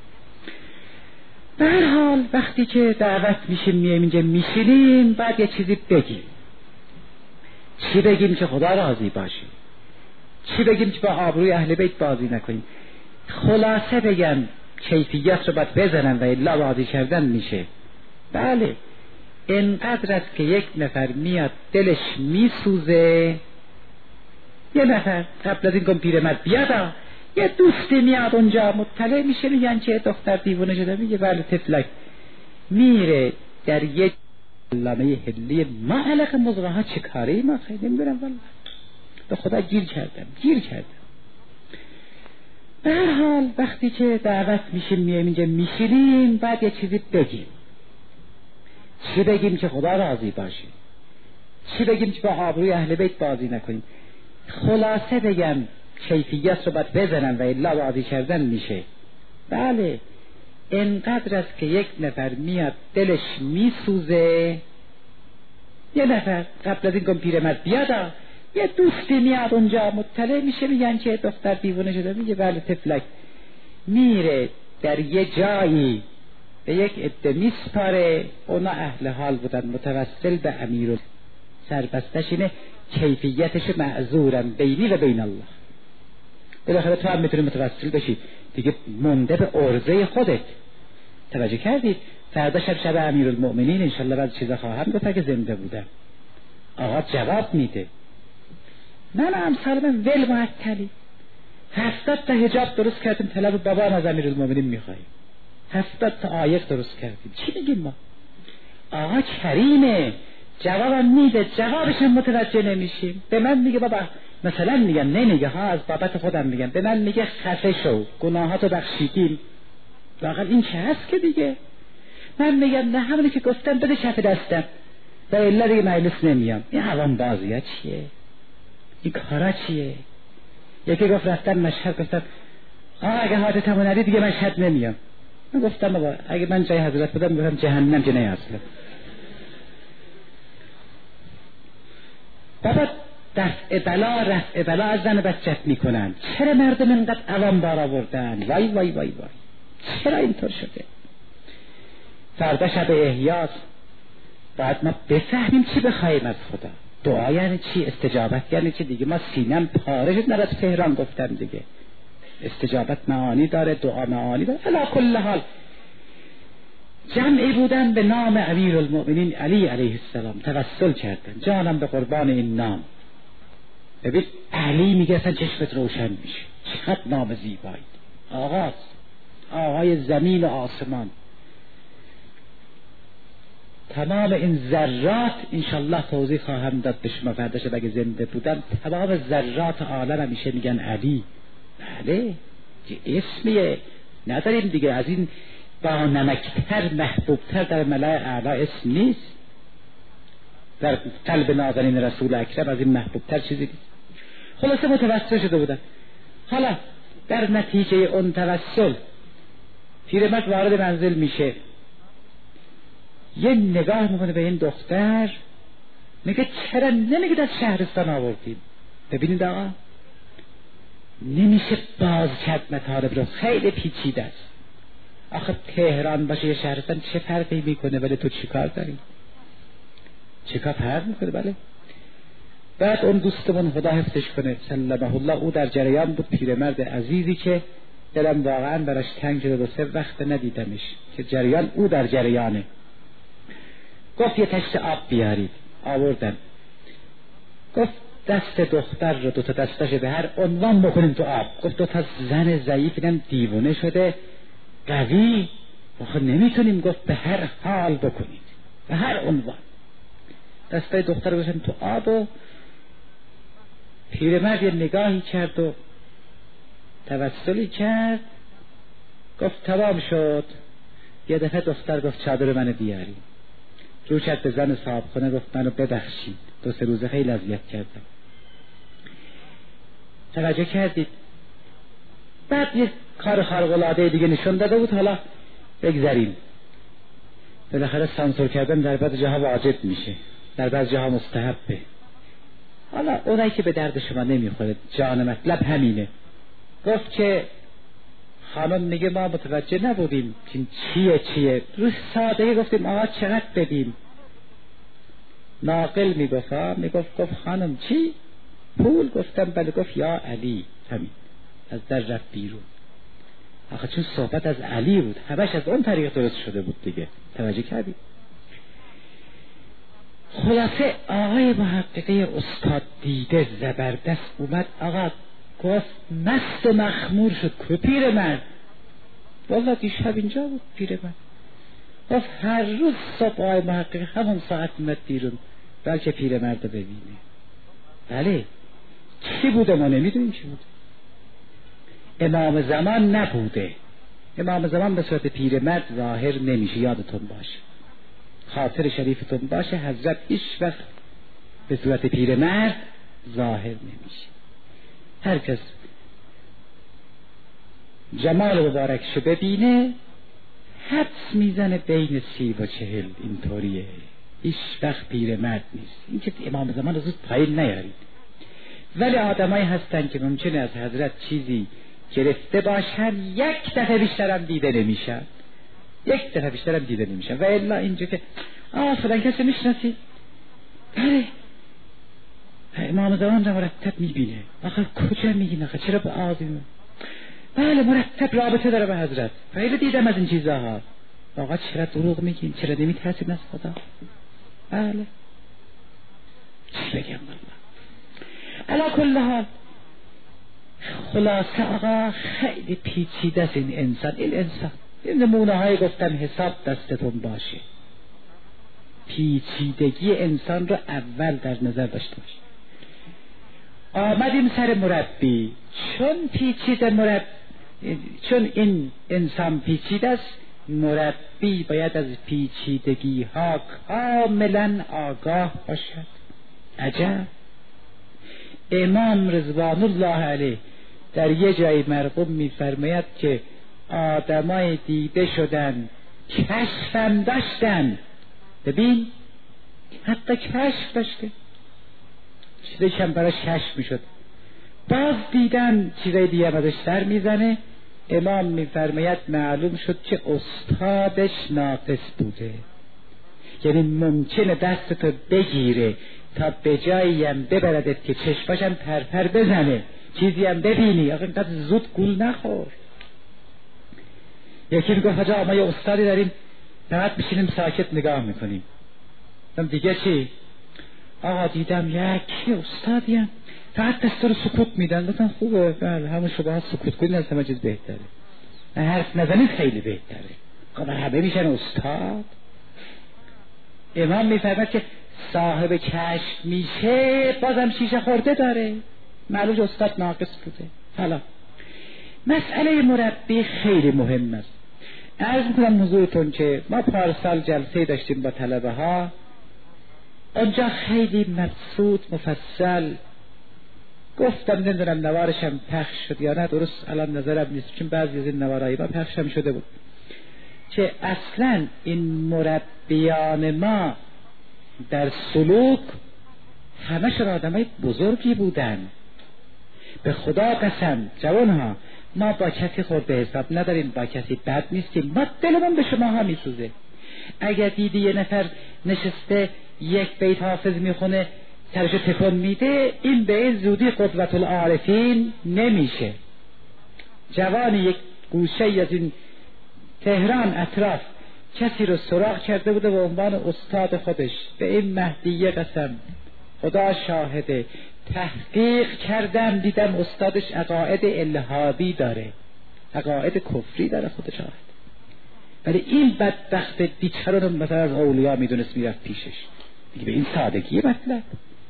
به هر حال وقتی که دعوت میشیم میایم اینجا میشینیم، بعد یه چیزی بگیم. چی بگیم که خدا راضی باشه؟ چی بگیم که با آبروی اهل بیت بازی نکنیم؟ خلاصه بگم کیفیت رو باید بزنن و الا راضی کردن میشه. بله اینقدر است که یک نفر میاد دلش میسوزه، یه نفر قبل از این کن پیرمرد بیاد، یه دوستی میاد اونجا مطلع میشه، میگن که دختر دیوونه شده، میگه بله تفلک، میره در یک علامه هلی. ما علاقه مزغه ها چه کاری ما خیلی نمیدونم والله. به خدا گیر کردم گیر کردم. به هر حال وقتی که دعوت میشیم میایم اینجا میشینیم، بعد یه چیزی بگیم. چی بگیم که خدا راضی باشه؟ چی بگیم که با آبروی اهل بیت بازی نکنیم؟ خلاصه بگم کیفیت رو باید بزنن و الا راضی کردن میشه. بله اینقدر است که یک نفر میاد دلش میسوزه، یه نفر قبل از این کن پیرمرد بیاد، یه دوستی میاد اونجا مطلع میشه، میگن که دختر دیوونه شده، میگه بله تفلک، میره در یه جایی به یک عده میسپاره. اونا اهل حال بودن، متوسل به امیر، سربستش اینه کیفیتش معذورم بینی و بین الله. بالاخره تو هم میتونی متوسل بشی، دیگه مونده به عرضه خودت. توجه کردید؟ فردا شب شب امیرالمؤمنین انشالله بعد چیزا خواهم گفت اگه زنده بودم. آقا جواب میده من امثال من ول معطلی هفتاد تا حجاب درست کردیم طلب بابا از امیرالمؤمنین میخواییم، هفتاد تا آیت درست کردیم، چی میگیم ما؟ آقا کریمه، جوابم میده، جوابش هم متوجه نمیشیم. به من میگه بابا، مثلا میگم نمیگه ها، از بابت خودم میگم، به من میگه خفه شو گناهاتو بخشیدیم، واقعا این چه هست که دیگه؟ من میگم نه همونی که گفتم بده کف دستم و الا دیگه مجلس نمیام. این عوام بازی ها چیه؟ این کارا چیه؟ یکی گفت رفتم مشهد، گفتم آقا اگه حاجتمو ندی دیگه مشهد نمیام. من گفتم بابا اگه من جای حضرت بودم میگم جهنم که نه اصلا. بابا دفع بلا رفع بلا از زن بچت میکنن، چرا مردم اینقدر عوام بار آوردن؟ وای وای وای وای چرا اینطور شده؟ فردا شب احیاس باید ما بفهمیم چی بخوایم از خدا. دعا یعنی چی؟ استجابت یعنی چی؟ دیگه ما سینم پاره شد نرد تهران گفتم دیگه. استجابت معانی داره، دعا معانی داره. علی کل حال جمعی بودن به نام امیرالمؤمنین علی علیه السلام توسل کردن، جانم به قربان این نام. ببین علی میگه اصلا چشمت روشن میشه، چقدر نام زیبایی. آغاز آقای زمین و آسمان، تمام این ذرات انشالله توضیح خواهم داد به شما فردا شب اگه زنده بودم. تمام ذرات عالم همیشه میگن علی. بله که اسمیه، نداریم دیگه از این با نمکتر محبوبتر در ملأ اعلی اسم نیست. در قلب نازنین رسول اکرم از این محبوبتر چیزی نیست. خلاصه متوسل شده بودن. حالا در نتیجه اون توسل پیرمرد وارد منزل میشه، یه نگاه میکنه به این دختر، میگه چرا نمیگید از شهرستان آوردیم؟ ببینید آقا نمیشه باز کرد مطالب رو، خیلی پیچیده است. آخه تهران باشه یه شهرستان چه فرقی میکنه؟ ولی تو چیکار داری؟ چیکار فرق میکنه؟ بله. بعد اون دوستمون خدا حفظش کنه سلمه الله، او در جریان بود، پیرمرد عزیزی که دلم واقعا براش تنگ شده، دو سه وقت ندیدمش که جریان او در جریانه. گفت یه تشت آب بیارید، آوردن. گفت دست دختر رو دو تا دستش به هر عنوان بکنیم تو آب. گفت دو تا زن ضعیف اینم دیوونه شده قوی، آخه نمیتونیم. گفت به هر حال بکنید، به هر عنوان. دستای دختر رو بشن تو آب و پیرمرد یه نگاهی کرد و توسلی کرد، گفت تمام شد. یه دفعه دختر گفت چادر منو بیاری. رو کرد به زن صاحب خونه، گفت منو ببخشید، دو سه روزه خیلی اذیت کردم. توجه کردید؟ بعد یه کار خارق العاده دیگه نشون داده بود. حالا بگذاریم، بالاخره سانسور کردن در بعض جاها واجب میشه، در بعض جاها مستحبه. حالا اونایی که به درد شما نمیخوره، جان مطلب همینه. گفت که خانم میگه ما متوجه نبودیم چیه چیه، رو سادگی گفتیم آقا چقدر بدیم. ناقل میگفت میگفت گفت خانم چی؟ پول؟ گفتم بله. گفت یا علی. همین از در رفت بیرون. آخه چون صحبت از علی بود، همش از اون طریق درست شده بود دیگه. توجه کردی؟ خلاصه آقای محققه استاد دیده زبردست اومد. آقا گفت مست مخمور شد. که پیرمرد؟ والله دیشب اینجا بود پیرمرد. گفت هر روز صبح آقای محققه همون ساعت اومد بیرون بلکه پیرمرد رو ببینه. بله چی بوده ما نمیدونیم چی بوده. امام زمان نبوده. امام زمان به صورت پیرمرد ظاهر نمیشه، یادتون باشه، خاطر شریفتون باشه. حضرت هیچ وقت به صورت پیرمرد ظاهر نمیشه. هر کس جمال مبارکشو ببینه حدس میزنه بین سی و چهل. اینطوریه، هیچ وقت پیرمرد نیست. این که امام زمان رو زود پایین نیارید. ولی آدمایی هستن که ممکنه از حضرت چیزی گرفته باشن، یک دفعه بیشترم دیده نمیشن، یک دفعه بیشترم دیده نمیشن. و الا اینجا که آه فلان کسی میشناسی؟ بله امام زمان رو مرتب میبینه. آخه کجا میگین؟ آخه چرا به آزیم؟ بله مرتب رابطه داره به حضرت. خیلی دیدم از این چیزها. آقا چرا دروغ میگین؟ چرا نمیترسید از خدا؟ بله چی بگم والله. علا کل حال خلاصه آقا خیلی پیچیده است این انسان. این انسان این نمونه های گفتم حساب دستتون باشه. پیچیدگی انسان رو اول در نظر داشته باشه. آمدیم سر مربی. چون پیچیده مربی، چون این انسان پیچیده است، مربی باید از پیچیدگی ها کاملا آگاه باشد. عجب. امام رضوان الله علیه در یه جای مرقوم میفرماید که آدمای دیده شدن، کشفم داشتن. ببین حتی کشف داشته، چیزی کم براش کشف میشد، باز دیدن چیزای دیگه ازش سر میزنه. امام میفرماید معلوم شد که استادش ناقص بوده. یعنی ممکنه دستتو بگیره تا به جایی هم ببردت که چشماشم پرپر بزنه، چیزی هم ببینی. آقا اینقدر زود گول نخور. یکی میگه حاجا ما یه استادی داریم فقط بشینیم ساکت نگاه میکنیم. دم دیگه چی؟ آقا دیدم یکی استادی هم فقط دستور سکوت میدن. گفتم خوبه، بله همون شما سکوت کنید از همه چیز بهتره، نه حرف نزنید خیلی بهتره. خب همه میشن استاد. امام میفرماید که صاحب کشف میشه بازم شیشه خورده داره، معلوم استاد ناقص بوده. حالا مسئله مربی خیلی مهم است. عرض میکنم حضورتون که ما پارسال جلسه داشتیم با طلبه ها، اونجا خیلی مبسوط مفصل گفتم، نمیدونم نوارشم پخش شد یا نه، درست الان نظرم نیست چون بعضی از این نوارایی ما پخشم شده بود، که اصلا این مربیان ما در سلوک همشون آدمای بزرگی بودن. به خدا قسم جوانها، ما با کسی خورده حساب نداریم، با کسی بد نیستیم، ما دلمون به شما ها میسوزه. اگر دیدی یه نفر نشسته یک بیت حافظ میخونه سرشو تکون میده، این به این زودی قدوت العارفین نمیشه. جوانی یک گوشه از این تهران اطراف کسی رو سراغ کرده بوده به عنوان استاد خودش، به این مهدیه قسم خدا شاهده تحقیق کردم دیدم استادش عقاید الهادی داره، عقاید کفری داره خدا شاهد. ولی این بدبخت بیچاره رو مثلا از اولیا میدونست میرفت پیشش، دیگه به این سادگی مطلب.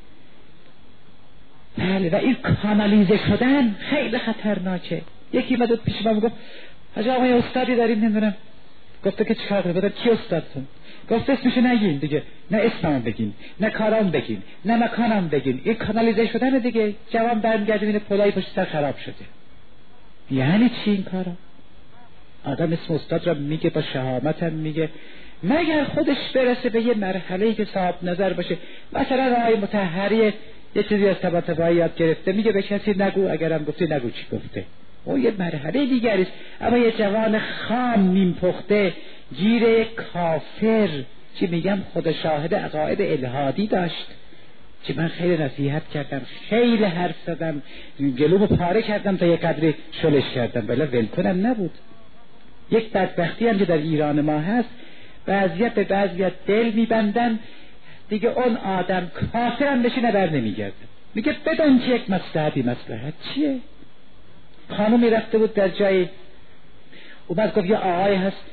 بله و این کانالیزه شدن خیلی خطرناکه. یکی مدد پیش من گفت حاجا ما یه استادی داریم نمیدونم، گفته که چیکار کنه؟ بدم کی استادتون؟ گفت اسمشو نگین دیگه، نه اسمم بگین، نه کارام بگین، نه مکانم بگین. این کانالیزه شدن دیگه. جوان برمیگرده میبینه پلای پشت سر خراب شده. یعنی چی این کارا؟ آدم اسم استاد را میگه با شهامت هم میگه، مگر خودش برسه به یه مرحله‌ای که صاحب نظر باشه. مثلا رای مطهری یه چیزی از طباطبایی یاد گرفته، میگه به کسی نگو، اگرم گفتی نگو چی گفته. او یه مرحله دیگریست. اما یه جوان خام نیم پخته گیر کافر، چی میگم خدا شاهد عقاید الهادی داشت، که من خیلی نصیحت کردم، خیلی حرف زدم، گلومو پاره کردم تا یه قدری شلش کردم، بلا ول کنم نبود. یک بدبختی هم که در ایران ما هست، بعضیت به بعضیت دل میبندن دیگه، اون آدم کافر هم بشینه بر نمیگرده، میگه بدون که یک مصلحتی. مصلحت چیه؟ خانومی رفته بود در جایی، اومد گفت یه آقای هست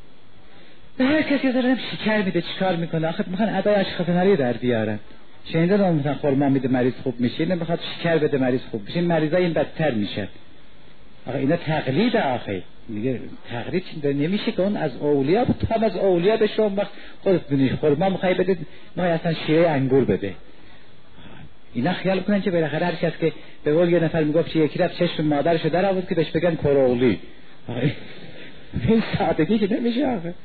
به هر کسی دارم شکر میده، چیکار میکنه؟ آخه میخوان ادای اشخاص نری در بیارن. شنیدن اون مثلا خورما میده مریض خوب میشه، نمیخواد شکر بده مریض خوب میشه، مریضای این بدتر میشن. آخه اینا تقلید. آخه میگه تقلید نمیشه که اون از اولیا بود، هم از اولیا به شما وقت خودت بینی خورما میخوای بده، ما اصلا شیره انگور بده. اینا خیال کنن که بالاخره هر کس که به قول یه نفر میگفت که یکی رفت چشم مادرشو در آورد که بهش بگن کرولی. این سادگی که نمیشه. آخه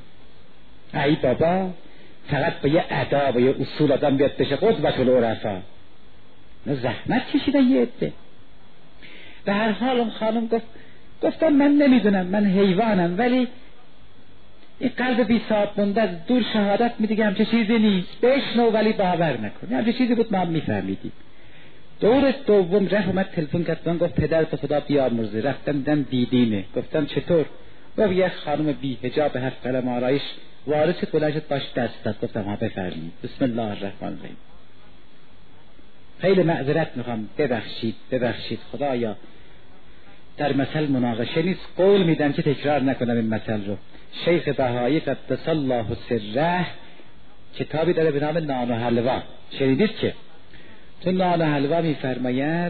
ای بابا، فقط با یه ادا و یه اصول آدم بیاد بشه قدوت العرفا، نه زحمت کشیده یه عده. به هر حال اون خانم گفت گفتم من نمیدونم، من حیوانم، ولی این قلب بی صاحب مونده از دور شهادت میده که همچه چیزی نیست، بشنو ولی باور نکن. همچه چیزی بود ما هم میفهمیدیم. دور دوم رفت اومد تلفن کرد من، گفت پدرت خدا بیامرزه. رفتم دیدم دیدینه. گفتم چطور؟ گفت یه خانم بی حجاب هر قلم آرایش وارث بلند شد باش دست داد. گفتم ها بفرمایید. بسم الله الرحمن الرحیم. خیلی معذرت میخوام، ببخشید ببخشید خدایا در مثل مناقشه نیست، قول میدم که تکرار نکنم این مثل رو. شیخ بهایی قدس الله سره کتابی داره به نام نان و حلوا، شنیدید که؟ تو نان و حلوا میفرماید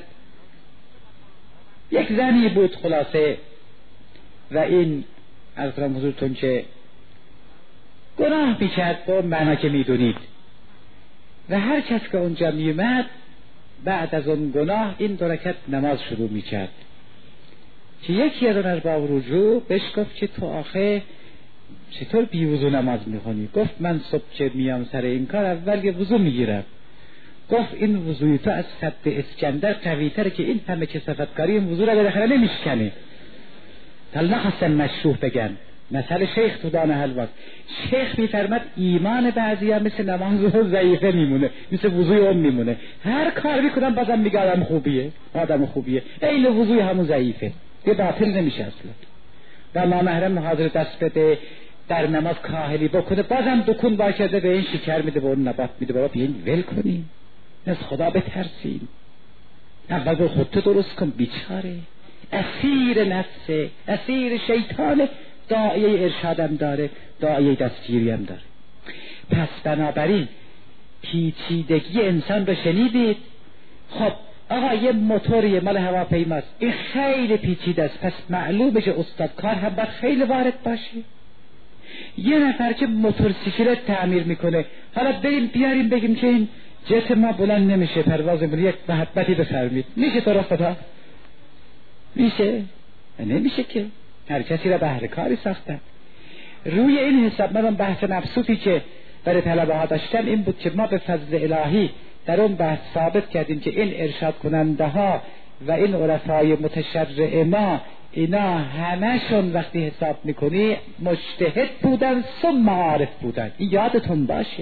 یک زنی بود خلاصه و این از کنم حضورتون که گناه میکرد با معنا که میدونید و هر کس که اونجا میومد بعد از اون گناه این دو رکعت نماز شروع میکرد که یکی از اون ارباب رجوع بهش گفت که تو آخه چطور بی وضو نماز میخونی؟ گفت من صبح که میام سر این کار اول یه وضو میگیرم. گفت این وضوی تو از سد اسکندر قوی تره که این همه کثافتکاری این وضو را بالاخره نمیشکنه. حالا نخواستن مشروح بگن، مثل شیخ تو دان حلواست. شیخ میفرمد ایمان بعضی هم مثل نماز ضعیفه میمونه، مثل وضوی اون میمونه، هر کار میکنم بازم میگه آدم خوبیه آدم خوبیه این وضوی همون ضعیفه، یه باطل نمیشه اصلا. و نامحرم حاضر دست بده در نماز کاهلی بکنه بازم دکون باشه به این شکر میده به اون نبات میده. بابا بیاین ول کنیم، از خدا بترسیم، اول خودتو درست کن. بیچاره اسیر نفسه، اسیر شیطانه، داعیه ارشادم داره، داعیه دستگیری هم داره. پس بنابراین پیچیدگی انسان رو شنیدید. خب آقا یه موتوریه مال هواپیماست، این خیلی پیچیده است، پس معلومه که استاد کار هم باید خیلی وارد باشه. یه نفر که موتورسیکلت تعمیر میکنه، حالا بریم بیاریم بگیم که این جت ما بلند نمیشه پروازمون یک محبتی بفرمید، میشه تو را خدا؟ میشه؟ نمیشه که. هر کسی را بهر کاری ساختن. روی این حساب من بحث مبسوطی که برای طلبه ها داشتم این بود که ما به فضل الهی در اون بحث ثابت کردیم که این ارشاد کننده ها و این عرفای متشرع ما اینا همشون وقتی حساب میکنی مجتهد بودن ثم عارف بودن. این یادتون باشه.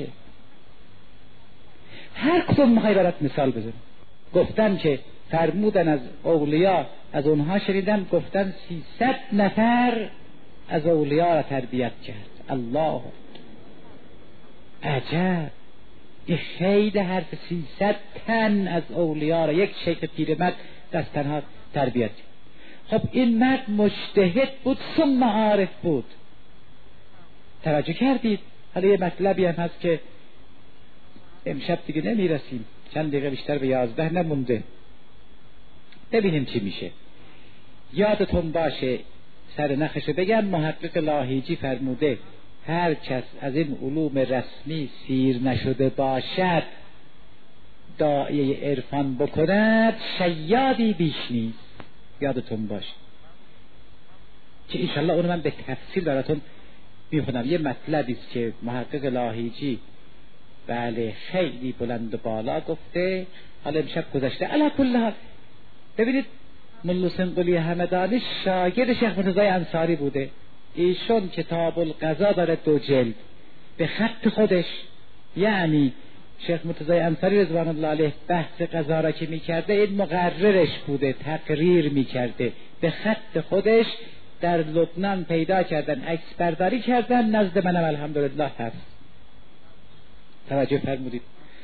هر کدوم میخوای برات مثال بزنم. گفتن که فرمودن از اولیا، از اونها شنیدم گفتن سیصد نفر از اولیا را تربیت کرد. الله عجب، این خیلی حرف. سیصد تن از اولیا را یک شیخ پیرمرد دست تنها تربیت کرد. خب این مرد مجتهد بود ثم عارف بود. توجه کردید؟ حالا یه مطلبی هم هست که امشب دیگه نمیرسیم، چند دقیقه بیشتر به یازده نمونده، ببینیم چی میشه. یادتون باشه سر نخشه بگم، محقق لاهیجی فرموده هر کس از این علوم رسمی سیر نشده باشد داعیه عرفان بکند شیادی بیش نیست. یادتون باشه که انشالله اونو من به تفصیل براتون میخونم. یه مطلبی است که محقق لاهیجی بله خیلی بلند و بالا گفته، حالا امشب گذشته. علی کل حال ببینید ملا سنقلی همدانی شاگرد شیخ مرتضی انصاری بوده. ایشون کتاب القضا داره دو جلد به خط خودش، یعنی شیخ مرتضی انصاری رضوان الله علیه بحث قضا را که میکرده این مقررش بوده، تقریر میکرده به خط خودش. در لبنان پیدا کردن، عکس برداری کردن، نزد منم الحمدلله هست. توجه فرمودید؟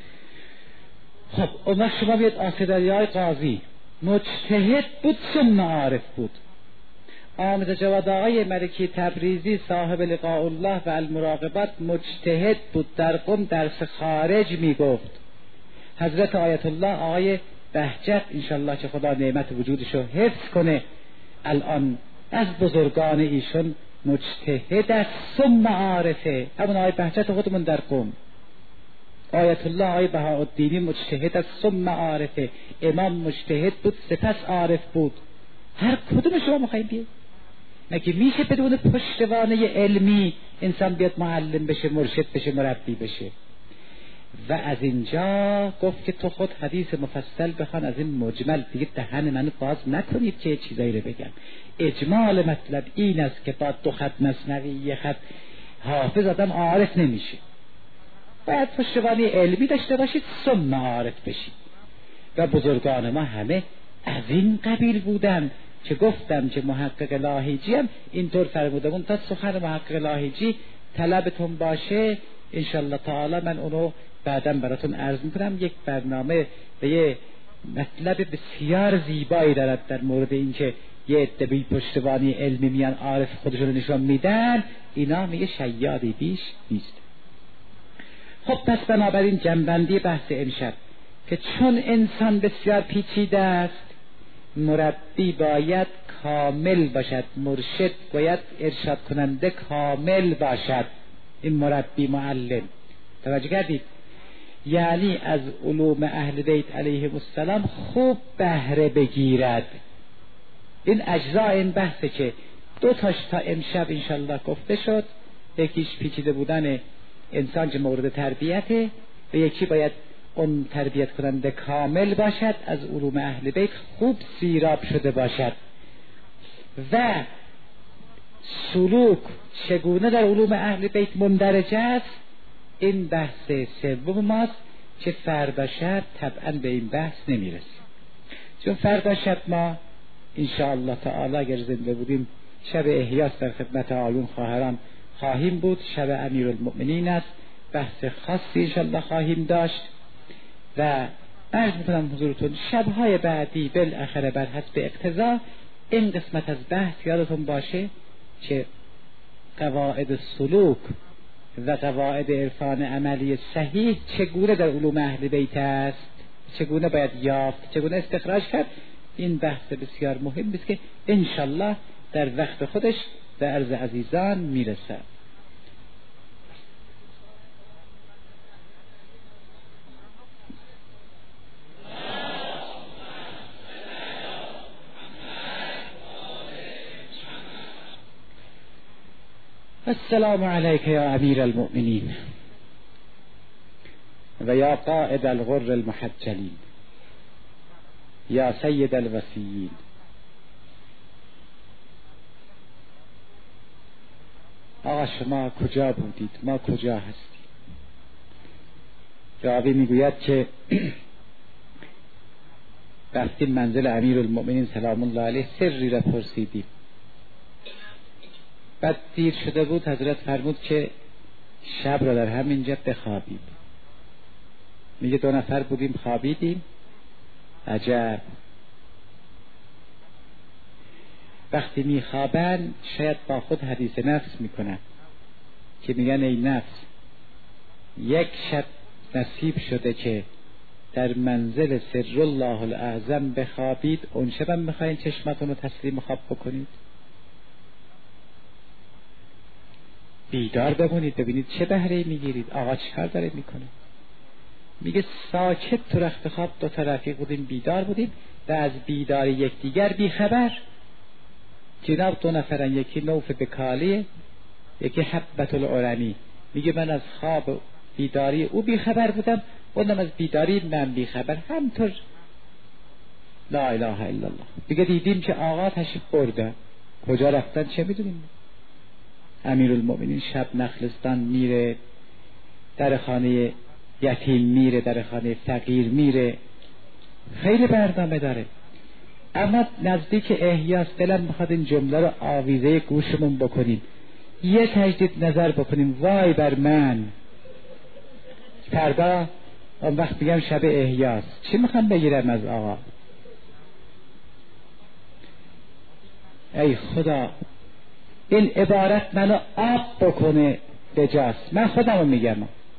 خب اون وقت شما بیاد آسدریای قاضی مجتهد بود ثم عارف بود. آمد جواد آقای ملکی تبریزی صاحب لقاء الله و المراقبت مجتهد بود، در قم درس خارج می گفت. حضرت آیت الله آقای بهجت انشالله که خدا نعمت وجودشو حفظ کنه الان از بزرگان ایشون مجتهد است ثم عارفه. همون آقای بهجت خودمون در قم. آیت الله آقای بهاءالدینی مجتهد است ثم عارفه. امام مجتهد بود سپس عارف بود. هر کدوم شما میخوایم بیاد؟ مگه میشه بدون پشتوانه علمی انسان بیاد معلم بشه، مرشد بشه، مربی بشه؟ و از اینجا گفت که تو خود حدیث مفصل بخوان، از این مجمل دیگه دهن منو باز نکنید که چیزایی رو بگم. اجمال مطلب این است که با دو خط مثنوی یه خط حافظ آدم عارف نمیشه، باید پشتوانه علمی داشته باشید ثم عارف بشید. و بزرگان ما همه از این قبیل بودن که گفتم که محقق لاهیجی هم اینطور فرمودمون تا سخن محقق لاهیجی طلبتون باشه انشالله تعالی من اونو بعداً براتون عرض میکنم. یک برنامه به یه مطلب بسیار زیبایی دارد در مورد اینکه یه عده پشتوانی علمی میان عارف خودشون نشون میدن، اینا میگه شیادی بیش نیست. خب پس بنابراین جنبندی بحث امشب که چون انسان بسیار پیچیده است، مربی باید کامل باشد، مرشد باید ارشاد کننده کامل باشد. این مربی معلم توجه کردید؟ یعنی از علوم اهل بیت علیهم السلام خوب بهره بگیرد. این اجزای این بحثه که دو تاش تا امشب انشالله گفته شد. یکیش پیچیده بودن انسان که مورد تربیته و یکی باید اون تربیت کننده کامل باشد، از علوم اهل بیت خوب سیراب شده باشد و سلوک چگونه در علوم اهل بیت مندرج است. این بحث سوم ماست که فردا شب طبعا به این بحث نمیرسیم، چون فردا شب ما انشاءالله تعالی اگر زنده بودیم شب احیاس در خدمت آیون خواهران خواهیم بود. شب امیرالمؤمنین است، بحث خاصی انشاءالله خواهیم داشت و عرض میکنم حضورتون شبهای بعدی بالاخره بر حسب اقتضا این قسمت از بحث یادتون باشه که قواعد سلوک و قواعد عرفان عملی صحیح چگونه در علوم اهل بیت است، چگونه باید یافت، چگونه استخراج کرد. این بحث بسیار مهم است که انشالله در وقت خودش به عرض عزیزان میرسد. السلام علیک یا امیر المؤمنین و یا قائد الغر المحجلین یا سید الوصیین. آقا شما کجا بودید؟ ما کجا هستیم؟ راوی میگوید که رفتیم منزل امیر المؤمنین سلام الله علیه، سری را پرسیدیم. بعد دیر شده بود، حضرت فرمود که شب را در همینجا بخوابیم. میگه دو نفر بودیم خوابیدیم. عجب، وقتی میخوابن شاید با خود حدیث نفس میکنن که میگن ای نفس، یک شب نصیب شده که در منزل سر الله الاعظم بخوابید، اون شب هم میخواین چشمتون رو تسلیم خواب بکنید؟ بیدار بمونید ببینید چه بهره میگیرید. آقا چیکار داره میکنه؟ میگه ساکت تو رخت خواب دو تا رفیق بودیم، بیدار بودیم و از بیدار یکدیگر بیخبر. جناب دو نفرن، یکی نوف بکالیه یکی حبت العرنی. میگه من از خواب بیداری او بیخبر بودم، اونم از بیداری من بیخبر، همطور. لا اله الا الله. دیگه دیدیم که آقا تشریف برده، کجا رفتن چه میدونیم. امیرالمؤمنین شب نخلستان میره، در خانه یتیم میره، در خانه فقیر میره، خیلی برنامه داره. اما نزدیک احیاس دلم میخواد این جمله رو آویزه گوشمون بکنیم، یه تجدید نظر بکنیم. وای بر من، فردا اون وقت میگم شب احیاس چی میخوام بگیرم از آقا؟ ای خدا این عبارت منو آب بکنه بجاست. من خودمو میگم.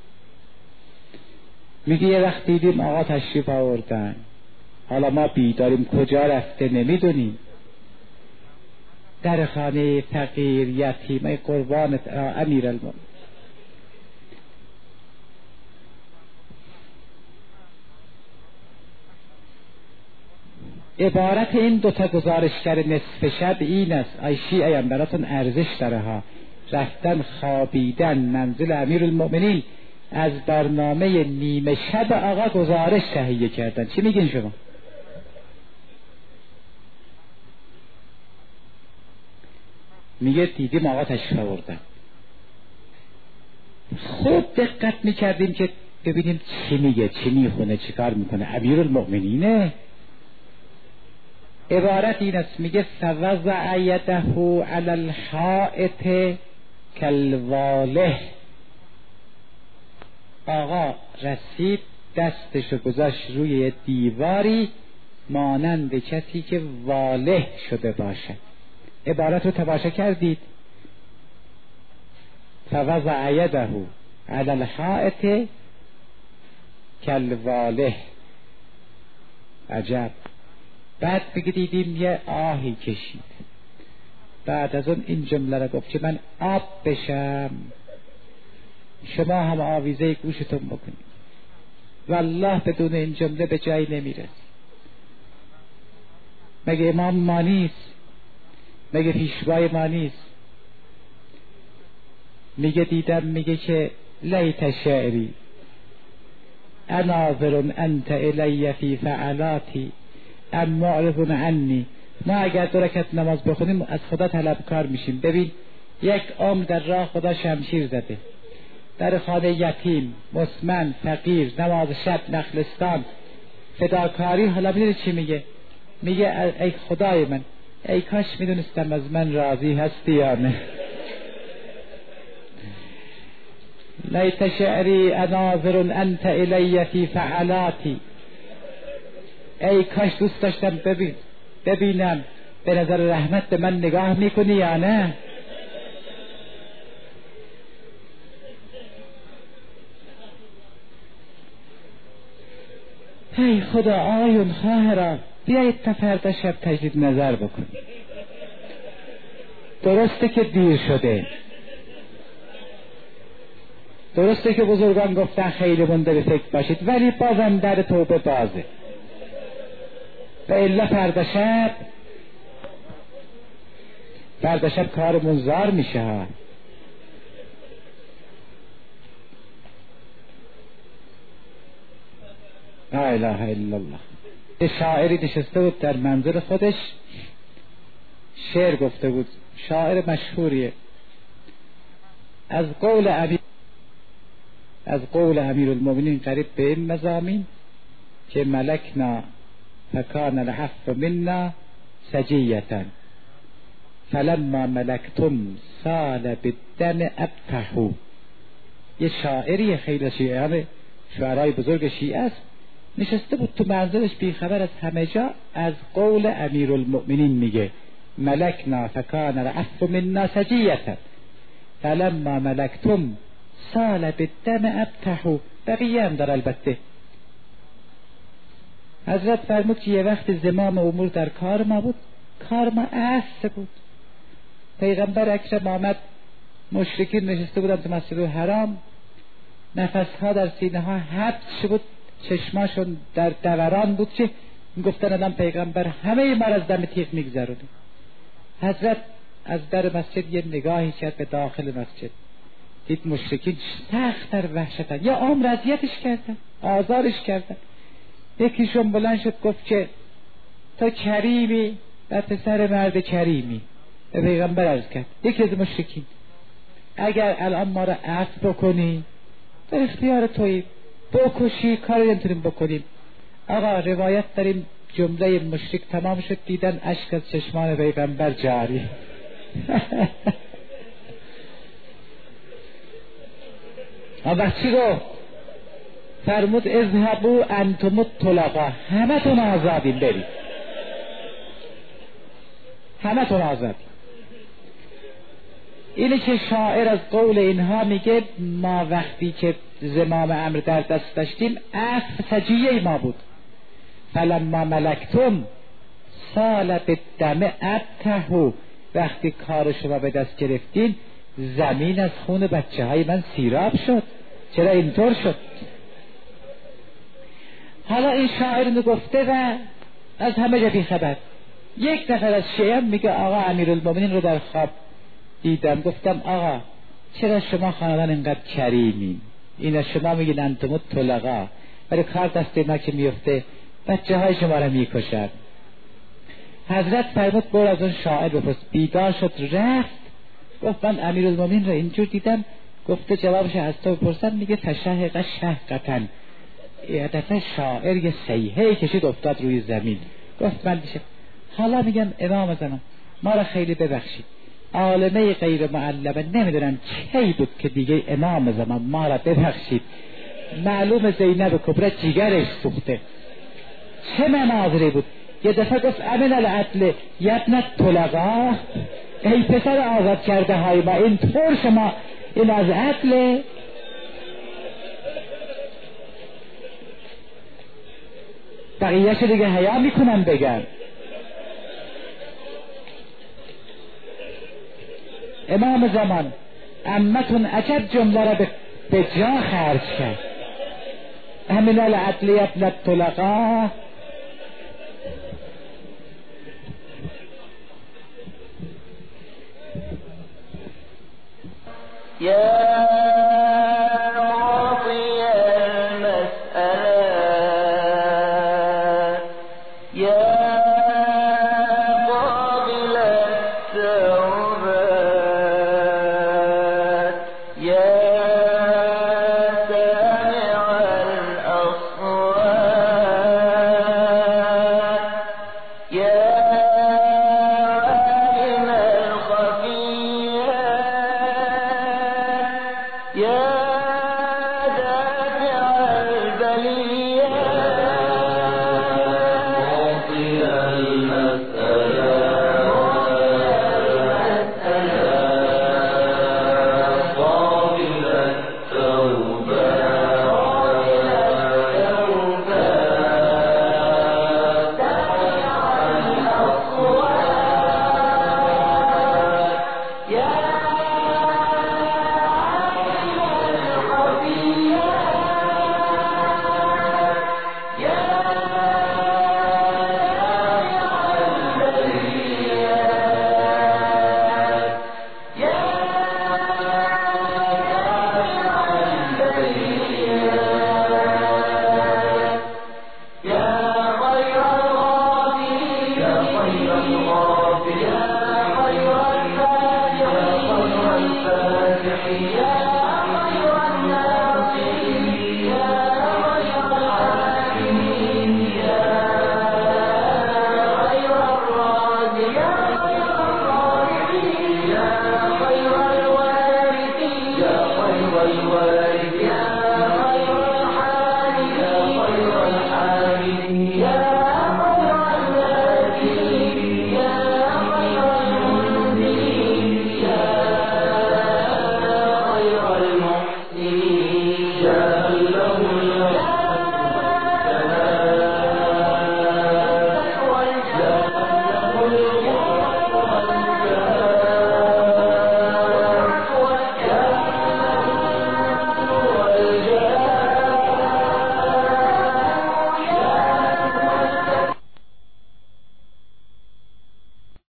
میگه یه وقت دیدیم آقا تشریف آوردن، حالا ما بیداریم کجا رفته نمیدونیم، در خانه فقیر یتیم. ای قربانت امیرالمؤمنین. عبارت این دوتا گزارشگر نصف شب این است. ای شیعیان براتون ارزش داره ها. رفتن خوابیدن منزل امیرالمؤمنین، از برنامه نیمه شب آقا گزارش تهیه کردن. چی میگین شما؟ میگه دیدیم آقا تشریف آوردن. خوب دقت میکردیم که ببینیم چی میگه، چی میخونه، چی کار میکنه. امیرالمؤمنینه. عبارت این است، میگه فوضع یده علی الحائط کالواله. آقا رسید دستشو گذاشت روی دیواری مانند کسی که واله شده باشه. عبارت رو تماشا کردید؟ فوضع یده علی الحائط کالواله. عجب. بعد بگه دیدیم یه آهی کشید. بعد از اون این جمله را گفت که من آب بشم، شما هم آویزه گوشتون بکنید. والله بدون این جمله به جایی نمیرس. مگه امام ما نیست؟ مگه پیشوای ما نیست؟ میگه دیدم، میگه که لیت شعری اناظر انت الی فی فعلاتی ام معرض عنی. ما اگر دو رکعت نماز بخونیم از خدا طلبکار میشیم. ببین یک عمر در راه خدا شمشیر زده، در خانه یتیم، مسمن، فقیر، نماز شب، نخلستان، فداکاری. حالا میدونی چی میگه؟ میگه ای خدای من، ای کاش میدونستم از من راضی هستی یا نه. لیت شعری اناظر انت الی فی فعلاتی. ای کاش دوست داشتم ببین ببینم به نظر رحمت به من نگاه میکنی یا نه. ای خدا آیون خواهران، بیایید تا فردا شب تجدید نظر بکنیم. درسته که دیر شده، درسته که بزرگان گفتن خیلی مونده به فکر باشید، ولی بازم در توبه بازه. و الا فردا شب فردا شب کارمون زار میشه ها. لا اله الا الله. یه شاعری نشسته بود در منزل خودش، شعر گفته بود. شاعر مشهوریه. از قول امیر از قول امیرالمؤمنین قریب به این مضامین که ملکنا فکان العفو منا سجیتا فلما ملکتم سال بالدم ابتحوا. یه شاعری خیلی شیعه، شعرهای بزرگ شیعه است، نشسته بود تو منزلش بیخبر از همه جا از قول امیرالمؤمنین میگه ملکنا فکان العفو منا سجیتا فلما ملکتم سال بالدم ابتحوا. بقیه هم در البته. حضرت فرمود که یه وقت زمام امور در کار ما بود، کار ما عصر بود. پیغمبر اکرم آمد، مشرکین نشسته بودن تو مسجد الحرام، نفسها در سینه ها حبس شد، چشماشون در دوران بود که گفتن الان پیغمبر همه ما از دم تیغ میگذرونه. حضرت از در مسجد یه نگاهی کرد به داخل مسجد، دید مشرکین سخت در وحشتن، یا عمر اذیتش کردن، آزارش کردن. یکیشون بلند شد گفت که تو کریمی و پسر مرد کریمی. به پیغمبر عرض کرد، یکی از مشرکین، اگر الان ما را عفو بکنی در اختیار تویی، بکشی کاری نمیتونیم بکنیم. آقا روایت داریم جمله مشرک تمام شد، دیدن اشک از چشمان پیغمبر جاری. آقا چی گفت؟ فرمود اذهبوا انتم الطلقاء، همه تون آزادین، برید، همه تون آزادین. اینه که شاعر از قول اینها میگه ما وقتی که زمام امر در دست داشتیم عفو سجیه ما بود. فلما ملکتم سال بالدم ابتحوا. وقتی کار شما به دست گرفتین زمین از خون بچه های من سیراب شد. چرا اینطور شد؟ حالا این شاعر اینو گفته و از همه جا بی خبر. یک نفر از شیعه میگه آقا امیرالمؤمنین رو در خواب دیدم، گفتم آقا چرا شما خاندان اینقدر کریمین؟ اینا شما میگین انتم الطلقاء، ولی کار دست ما که میفته بچه های شما رو میکشن. حضرت فرمود برو از اون شاعر بپرس. بیدار شد رفت، گفت من امیرالمؤمنین رو اینجور دیدم گفته جوابش از تو بپرسن، میگه تشهق شهقتن، یه دفعه شاعر یه صیحه کشید افتاد روی زمین. گفت من میشه حالا میگم امام زمان ما را خیلی ببخشید، عالمه غیر معلمه نمیدونم کی بود که دیگه امام زمان ما را ببخشید، معلوم زینب کبرا جیگرش سوخته. چه مناظری بود. یه دفعه گفت امن العدل یبنت طلقا، ای پسر آزاد کرده های ما، این طور شما این از عدل. بقیهش دیگه حیا میکنم بگم. امام زمان امتون عجب جمله را به جا خرج کرد. امن العدل یبنت طلقا، يا